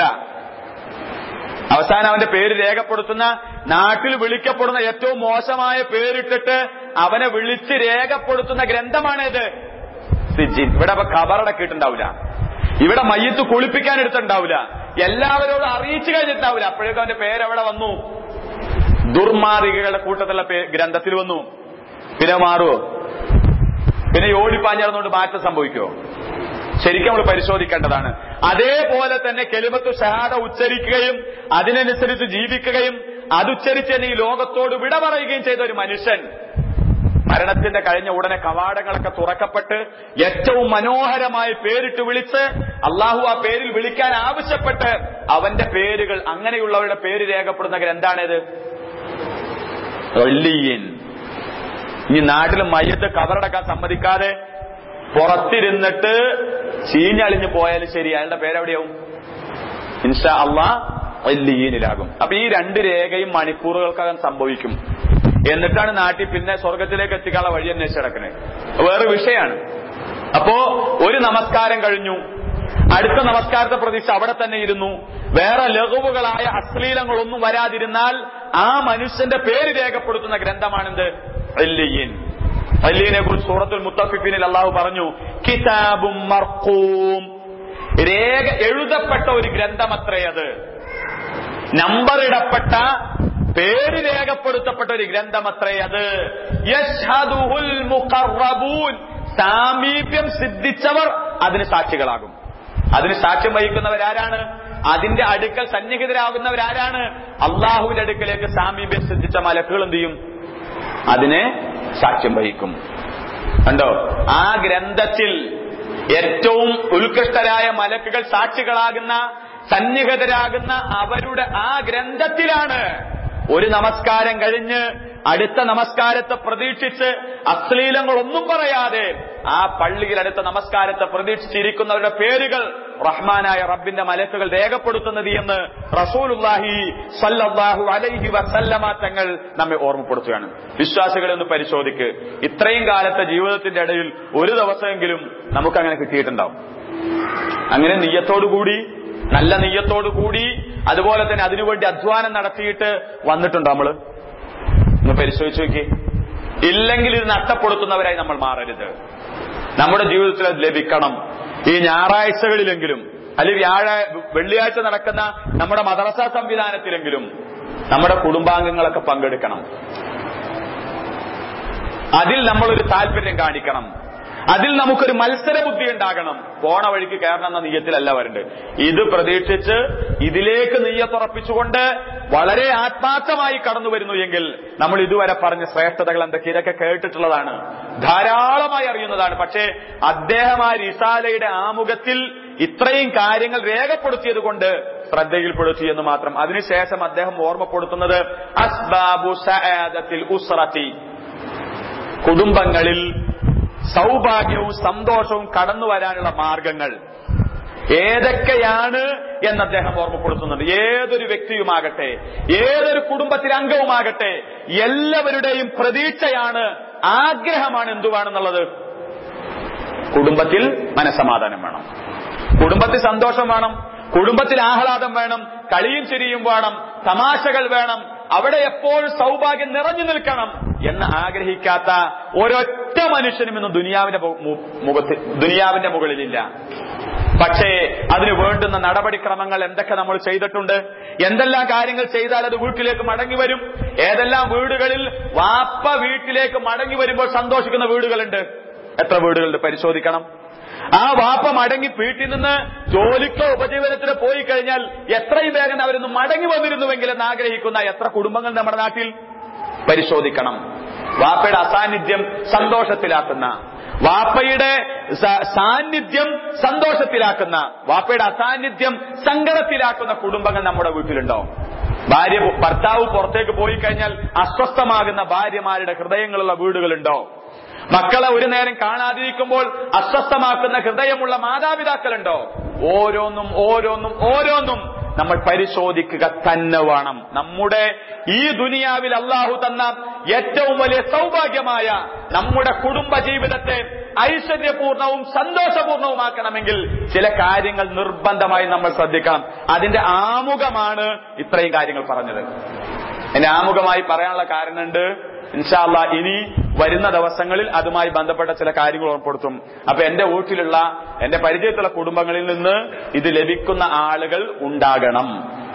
അവസാനം അവന്റെ പേര് രേഖപ്പെടുത്തുന്ന, നാട്ടിൽ വിളിക്കപ്പെടുന്ന ഏറ്റവും മോശമായ പേരിട്ടിട്ട് അവനെ വിളിച്ച് രേഖപ്പെടുത്തുന്ന ഗ്രന്ഥമാണേത്? സിജ്ജീൻ. ഇവിടെ അപ്പൊ ഖബറടക്കിയിട്ടുണ്ടാവില്ല, ഇവിടെ മയ്യത്ത് കുളിപ്പിക്കാൻ എടുത്തിട്ടുണ്ടാവില്ല, എല്ലാവരോടും അറിയിച്ചു കഴിഞ്ഞിട്ടുണ്ടാവില്ല. അപ്പോഴേക്കും അവന്റെ പേരെവിടെ വന്നു? ദുർമാർഗികളുടെ കൂട്ടത്തിലുള്ള ഗ്രന്ഥത്തിൽ വന്നു. പിന്നെ മാറുമോ? പിന്നെ ഓടിപ്പാഞ്ഞിറന്നുകൊണ്ട് മാറ്റം സംഭവിക്കുമോ? ശരിക്കും നമ്മൾ പരിശോധിക്കേണ്ടതാണ്. അതേപോലെ തന്നെ കെലിമത്തു ഷഹാദ ഉച്ചരിക്കുകയും അതിനനുസരിച്ച് ജീവിക്കുകയും അതുച്ചരിച്ച് ഈ ലോകത്തോട് വിട പറയുകയും ചെയ്ത ഒരു മനുഷ്യൻ മരണത്തിന്റെ കഴിഞ്ഞ ഉടനെ കവാടങ്ങളൊക്കെ തുറക്കപ്പെട്ട് ഏറ്റവും മനോഹരമായ പേരിട്ട് വിളിച്ച് അള്ളാഹു ആ പേരിൽ വിളിക്കാൻ ആവശ്യപ്പെട്ട് അവന്റെ പേരുകൾ, അങ്ങനെയുള്ളവരുടെ പേര് രേഖപ്പെടുന്ന ഗ്രന്ഥാണേത്? ഇല്ലിയീൻ. ഈ നാട്ടിൽ മയ്യത്ത് കബറടക്കാൻ സമ്മതിക്കാതെ പുറത്തിരുന്നിട്ട് ചീഞ്ഞളിഞ്ഞു പോയാലും ശരി, അയാളുടെ പേരെവിടെയാവും? ഇൻഷാ അള്ളാഹ് ഇല്ലിയീനിലാകും. അപ്പൊ ഈ രണ്ട് രേഖയും മണിക്കൂറുകൾക്കകം സംഭവിക്കും. എന്നിട്ടാണ് നാട്ടിൽ പിന്നെ സ്വർഗത്തിലേക്ക് എത്തിക്കാനുള്ള വഴി അന്വേഷിച്ച് കിടക്കുന്നത്. വേറെ വിഷയമാണ്. അപ്പോ ഒരു നമസ്കാരം കഴിഞ്ഞു, അടുത്ത നമസ്കാരത്തെ പ്രതീക്ഷ അവിടെ തന്നെ ഇരുന്നു. വേറെ ലഘുവുകളായ അശ്ലീലങ്ങളൊന്നും വരാതിരുന്നാൽ ആ മനുഷ്യന്റെ പേര് രേഖപ്പെടുത്തുന്ന ഗ്രന്ഥമാണെന്ത്? ഇല്ലിയീൻ. ഇല്ലിയീനെ കുറിച്ച് സൂറത്തുൽ മുത്തഫിഫീനിൽ അല്ലാഹു പറഞ്ഞു, കിതാബും മർഖൂം, രേഖ എഴുതപ്പെട്ട ഒരു ഗ്രന്ഥമത്രേ അത്. നമ്പറിടപ്പെട്ട, പേര് രേഖപ്പെടുത്തപ്പെട്ട ഒരു ഗ്രന്ഥമത്രേ അത്. യശ്ഹദുഹുൽ മുഖറബൂൻ, സാമീപ്യം സിദ്ധിച്ചവർ അതിന് സാക്ഷികളാകും. അതിന് സാക്ഷ്യം വഹിക്കുന്നവരാരാണ്? അതിന്റെ അടുക്കൽ സന്നിഹിതരാകുന്നവരാരാണ്? അള്ളാഹുവിന്റെ അടുക്കലേക്ക് സാമീപ്യം സിദ്ധിച്ച മലക്കുകൾ എന്ത് ചെയ്യും? അതിനെ സാക്ഷ്യം വഹിക്കും. കണ്ടോ? ആ ഗ്രന്ഥത്തിൽ ഏറ്റവും ഉത്കൃഷ്ടരായ മലക്കുകൾ സാക്ഷികളാകുന്ന, സന്നിഹിതരാകുന്ന അവരുടെ ആ ഗ്രന്ഥത്തിലാണ് ഒരു നമസ്കാരം കഴിഞ്ഞ് അടുത്ത നമസ്കാരത്തെ പ്രതീക്ഷിച്ച് അശ്ലീലങ്ങളൊന്നും പറയാതെ ആ പള്ളിയിൽ അടുത്ത നമസ്കാരത്തെ പ്രതീക്ഷിച്ചിരിക്കുന്നവരുടെ പേരുകൾ റഹ്മാനായ റബ്ബിന്റെ മലക്കുകൾ രേഖപ്പെടുത്തുന്നത് എന്ന് റസൂലുള്ളാഹി സ്വല്ലല്ലാഹു അലൈഹി വസല്ലമ തങ്ങൾ നമ്മെ ഓർമ്മപ്പെടുത്തുകയാണ്. വിശ്വാസികളെ ഒന്ന് പരിശോധിക്ക്. ഇത്രയും കാലത്തെ ജീവിതത്തിന്റെ ഇടയിൽ ഒരു ദിവസമെങ്കിലും നമുക്കങ്ങനെ കിട്ടിയിട്ടുണ്ടാവും. അങ്ങനെ നിയ്യത്തോടുകൂടി നല്ല നിയ്യത്തോടു കൂടി അതുപോലെ തന്നെ അതിനുവേണ്ടി അധ്വാനം നടത്തിയിട്ട് വന്നിട്ടുണ്ടോ നമ്മള്? ഒന്ന് പരിശോധിച്ചു നോക്കി. ഇല്ലെങ്കിൽ ഇത് നഷ്ടപ്പെടുത്തുന്നവരായി നമ്മൾ മാറരുത്. നമ്മുടെ ജീവിതത്തിൽ അത് ലഭിക്കണം. ഈ ഞായറാഴ്ചകളിലെങ്കിലും അല്ലെങ്കിൽ വ്യാഴ വെള്ളിയാഴ്ച നടക്കുന്ന നമ്മുടെ മദ്രസ സംവിധാനത്തിലെങ്കിലും നമ്മുടെ കുടുംബാംഗങ്ങളൊക്കെ പങ്കെടുക്കണം. അതിൽ നമ്മളൊരു താല്പര്യം കാണിക്കണം. അതിൽ നമുക്കൊരു മത്സര ബുദ്ധി ഉണ്ടാകണം. പോണ വഴിക്ക് കയറണം എന്ന നീയത്തിലല്ല വരേണ്ടത്. ഇത് പ്രതീക്ഷിച്ച് ഇതിലേക്ക് നീയത്തുറപ്പിച്ചുകൊണ്ട് വളരെ ആത്മാർത്ഥമായി കടന്നു വരുന്നു എങ്കിൽ നമ്മൾ ഇതുവരെ പറഞ്ഞ ശ്രേഷ്ഠതകൾ എന്തൊക്കെ ഇതൊക്കെ കേട്ടിട്ടുള്ളതാണ്, ധാരാളമായി അറിയുന്നതാണ്. പക്ഷേ അദ്ദേഹം ആ റിസാലയുടെ ആമുഖത്തിൽ ഇത്രയും കാര്യങ്ങൾ രേഖപ്പെടുത്തിയത് കൊണ്ട് ശ്രദ്ധയിൽപ്പെടുത്തി എന്ന് മാത്രം. അതിനുശേഷം അദ്ദേഹം ഓർമ്മപ്പെടുത്തുന്നത് അസ്ബാബു സഅദത്തിൽ ഉസ്റതി, കുടുംബങ്ങളിൽ സൗഭാഗ്യവും സന്തോഷവും കടന്നു വരാനുള്ള മാർഗങ്ങൾ ഏതൊക്കെയാണ് എന്ന് അദ്ദേഹം ഓർമ്മപ്പെടുത്തുന്നുണ്ട്. ഏതൊരു വ്യക്തിയുമാകട്ടെ, ഏതൊരു കുടുംബത്തിലെ അംഗവുമാകട്ടെ, എല്ലാവരുടെയും പ്രതീക്ഷയാണ്, ആഗ്രഹമാണ് എന്തുവാണെന്നുള്ളത്. കുടുംബത്തിൽ മനസ്സമാധാനം വേണം, കുടുംബത്തിൽ സന്തോഷം വേണം, കുടുംബത്തിൽ ആഹ്ലാദം വേണം, കളിയും ചിരിയും വേണം, തമാശകൾ വേണം, അവിടെ എപ്പോഴും സൗഭാഗ്യം നിറഞ്ഞു നിൽക്കണം എന്ന് ആഗ്രഹിക്കാത്ത ഒരൊറ്റ മനുഷ്യനും ഇന്ന് ദുനിയാവിന്റെ മുഖത്ത് ദുനിയാവിന്റെ മുകളിലില്ല. പക്ഷേ അതിന് വേണ്ടുന്ന നടപടിക്രമങ്ങൾ എന്തൊക്കെ നമ്മൾ ചെയ്തിട്ടുണ്ട്, എന്തെല്ലാം കാര്യങ്ങൾ ചെയ്താൽ അത് വീട്ടിലേക്ക് മടങ്ങി വരും, ഏതെല്ലാം വീടുകളിൽ വാപ്പ വീട്ടിലേക്ക് മടങ്ങി വരുമ്പോൾ സന്തോഷിക്കുന്ന വീടുകളുണ്ട്, എത്ര വീടുകളുണ്ട് പരിശോധിക്കണം. ആ വാപ്പ മടങ്ങി വീട്ടിൽ നിന്ന് ജോലിക്കോ ഉപജീവനത്തിന് പോയി കഴിഞ്ഞാൽ എത്രയും വേഗം അവരൊന്ന് മടങ്ങി വന്നിരുന്നുവെങ്കിൽ എന്ന് ആഗ്രഹിക്കുന്ന എത്ര കുടുംബങ്ങൾ നമ്മുടെ നാട്ടിൽ പരിശോധിക്കണം. വാപ്പയുടെ അസാന്നിധ്യം സന്തോഷത്തിലാക്കുന്ന, വാപ്പയുടെ സാന്നിധ്യം സന്തോഷത്തിലാക്കുന്ന, വാപ്പയുടെ അസാന്നിധ്യം സങ്കടത്തിലാക്കുന്ന കുടുംബങ്ങൾ നമ്മുടെ വീട്ടിലുണ്ടോ? ഭാര്യ ഭർത്താവ് പുറത്തേക്ക് പോയി കഴിഞ്ഞാൽ അസ്വസ്ഥമാകുന്ന ഭാര്യമാരുടെ ഹൃദയങ്ങളുള്ള വീടുകളുണ്ടോ? മക്കളെ ഒരു നേരം കാണാതിരിക്കുമ്പോൾ അസ്വസ്ഥമാക്കുന്ന ഹൃദയമുള്ള മാതാപിതാക്കളുണ്ടോ? ഓരോന്നും ഓരോന്നും ഓരോന്നും നമ്മൾ പരിശോധിക്കുക തന്നെ വേണം. നമ്മുടെ ഈ ദുനിയാവിൽ അള്ളാഹു തന്ന ഏറ്റവും വലിയ സൗഭാഗ്യമായ നമ്മുടെ കുടുംബ ജീവിതത്തെ ഐശ്വര്യപൂർണവും സന്തോഷപൂർണവുമാക്കണമെങ്കിൽ ചില കാര്യങ്ങൾ നിർബന്ധമായി നമ്മൾ ശ്രദ്ധിക്കണം. അതിന്റെ ആമുഖമാണ് ഇത്രയും കാര്യങ്ങൾ പറഞ്ഞത്. എന്റെ ആമുഖമായി പറയാനുള്ള കാരണമുണ്ട്. ഇൻഷാ അല്ലാഹ് ഇനി വരുന്ന ദിവസങ്ങളിൽ അതുമായി ബന്ധപ്പെട്ട ചില കാര്യങ്ങൾ ഓർമ്മപ്പെടുത്തും. അപ്പൊ എന്റെ വീട്ടിലുള്ള എന്റെ പരിചയത്തിലുള്ള കുടുംബങ്ങളിൽ നിന്ന് ഇത് ലഭിക്കുന്ന ആളുകൾ ഉണ്ടാകണം.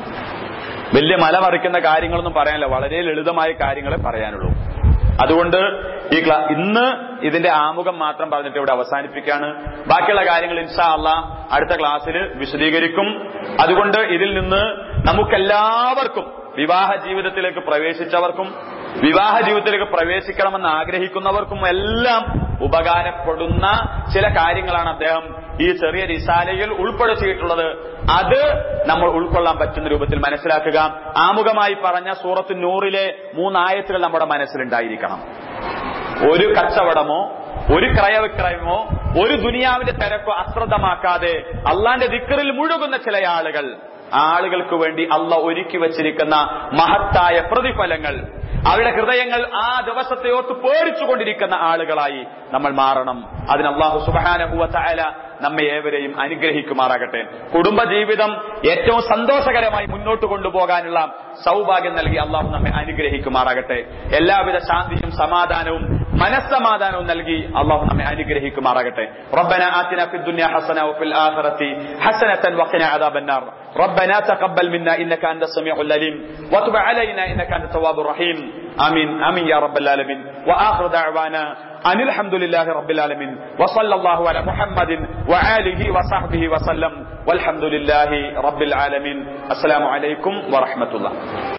വലിയ മല മറിക്കുന്ന കാര്യങ്ങളൊന്നും പറയാനില്ല, വളരെ ലളിതമായ കാര്യങ്ങളെ പറയാനുള്ളൂ. അതുകൊണ്ട് ഈ ക്ലാ ഇന്ന് ഇതിന്റെ ആമുഖം മാത്രം പറഞ്ഞിട്ട് ഇവിടെ അവസാനിപ്പിക്കുകയാണ്. ബാക്കിയുള്ള കാര്യങ്ങൾ ഇൻഷാ അല്ലാഹ് അടുത്ത ക്ലാസ്സിൽ വിശദീകരിക്കും. അതുകൊണ്ട് ഇതിൽ നിന്ന് നമുക്കെല്ലാവർക്കും, വിവാഹ ജീവിതത്തിലേക്ക് പ്രവേശിച്ചവർക്കും വിവാഹ ജീവിതത്തിലേക്ക് പ്രവേശിക്കണമെന്ന് ആഗ്രഹിക്കുന്നവർക്കും എല്ലാം ഉപകാരപ്പെടുന്ന ചില കാര്യങ്ങളാണ് അദ്ദേഹം ഈ ചെറിയ റിസാലയിൽ ഉൾപ്പെടുത്തിയിട്ടുള്ളത്. അത് നമ്മൾ ഉൾക്കൊള്ളാൻ പറ്റുന്ന രൂപത്തിൽ മനസ്സിലാക്കുക. ആമുഖമായി പറഞ്ഞ സൂറത്തു നൂറിലെ മൂന്നായത്തുകൾ നമ്മുടെ മനസ്സിലുണ്ടായിരിക്കണം. ഒരു കച്ചവടമോ ഒരു ക്രയവിക്രയമോ ഒരു ദുനിയാവിന്റെ തിരക്കോ അശ്രദ്ധമാക്കാതെ അള്ളാന്റെ ദിക്റിൽ മുഴുകുന്ന ചില ആളുകൾ, ആളുകൾക്ക് വേണ്ടി അള്ളാഹ് ഒരുക്കി വച്ചിരിക്കുന്ന മഹത്തായ പ്രതിഫലങ്ങൾ, അവരുടെ ഹൃദയങ്ങൾ ആ ദിവസത്തെ ഓർത്ത് പേടിച്ചുകൊണ്ടിരിക്കുന്ന ആളുകളായി നമ്മൾ മാറണം. അതിന് അല്ലാഹു സുബ്ഹാനഹു വ തആല നമ്മെ ഏവരെയും അനുഗ്രഹിക്കുമാറാകട്ടെ. കുടുംബജീവിതം ഏറ്റവും സന്തോഷകരമായി മുന്നോട്ട് കൊണ്ടുപോകാനുള്ള സൗഭാഗ്യം നൽകി അള്ളാഹു നമ്മെ അനുഗ്രഹിക്കുമാറാകട്ടെ. എല്ലാവിധ ശാന്തിയും സമാധാനവും മനസ്സമാധാനവും നൽകി അള്ളാഹു നമ്മെ അനുഗ്രഹിക്കുമാറാകട്ടെ. റബ്ബനാ ആതിനാ ഫിദ്ദുനിയ ഹസന വഫിൽ ആഖിറതി ഹസനതൻ വഖിനാ അദാബന്നാർ. റബ്ബനാ തഖബ്ബൽ മിന്നാ ഇന്നക അൻതസ് സമീഉൽ അലീം വതുബ് അലൈനാ ഇന്നക അൻതത് തവ്വാബുർ റഹീം. ആമീൻ ആമീൻ യാ റബ്ബൽ ആലമീൻ. വആഖിറു ദഅവാനാ അനിൽ ഹംദുലില്ലാഹി റബ്ബിൽ ആലമീൻ വസല്ലല്ലാഹു അലാ മുഹമ്മദിൻ വആലിഹി വസഹ്ബിഹി വസല്ലം വൽഹംദുലില്ലാഹി റബ്ബിൽ ആലമീൻ. അസ്സലാമു അലൈക്കും വറഹ്മത്തുള്ളാഹി.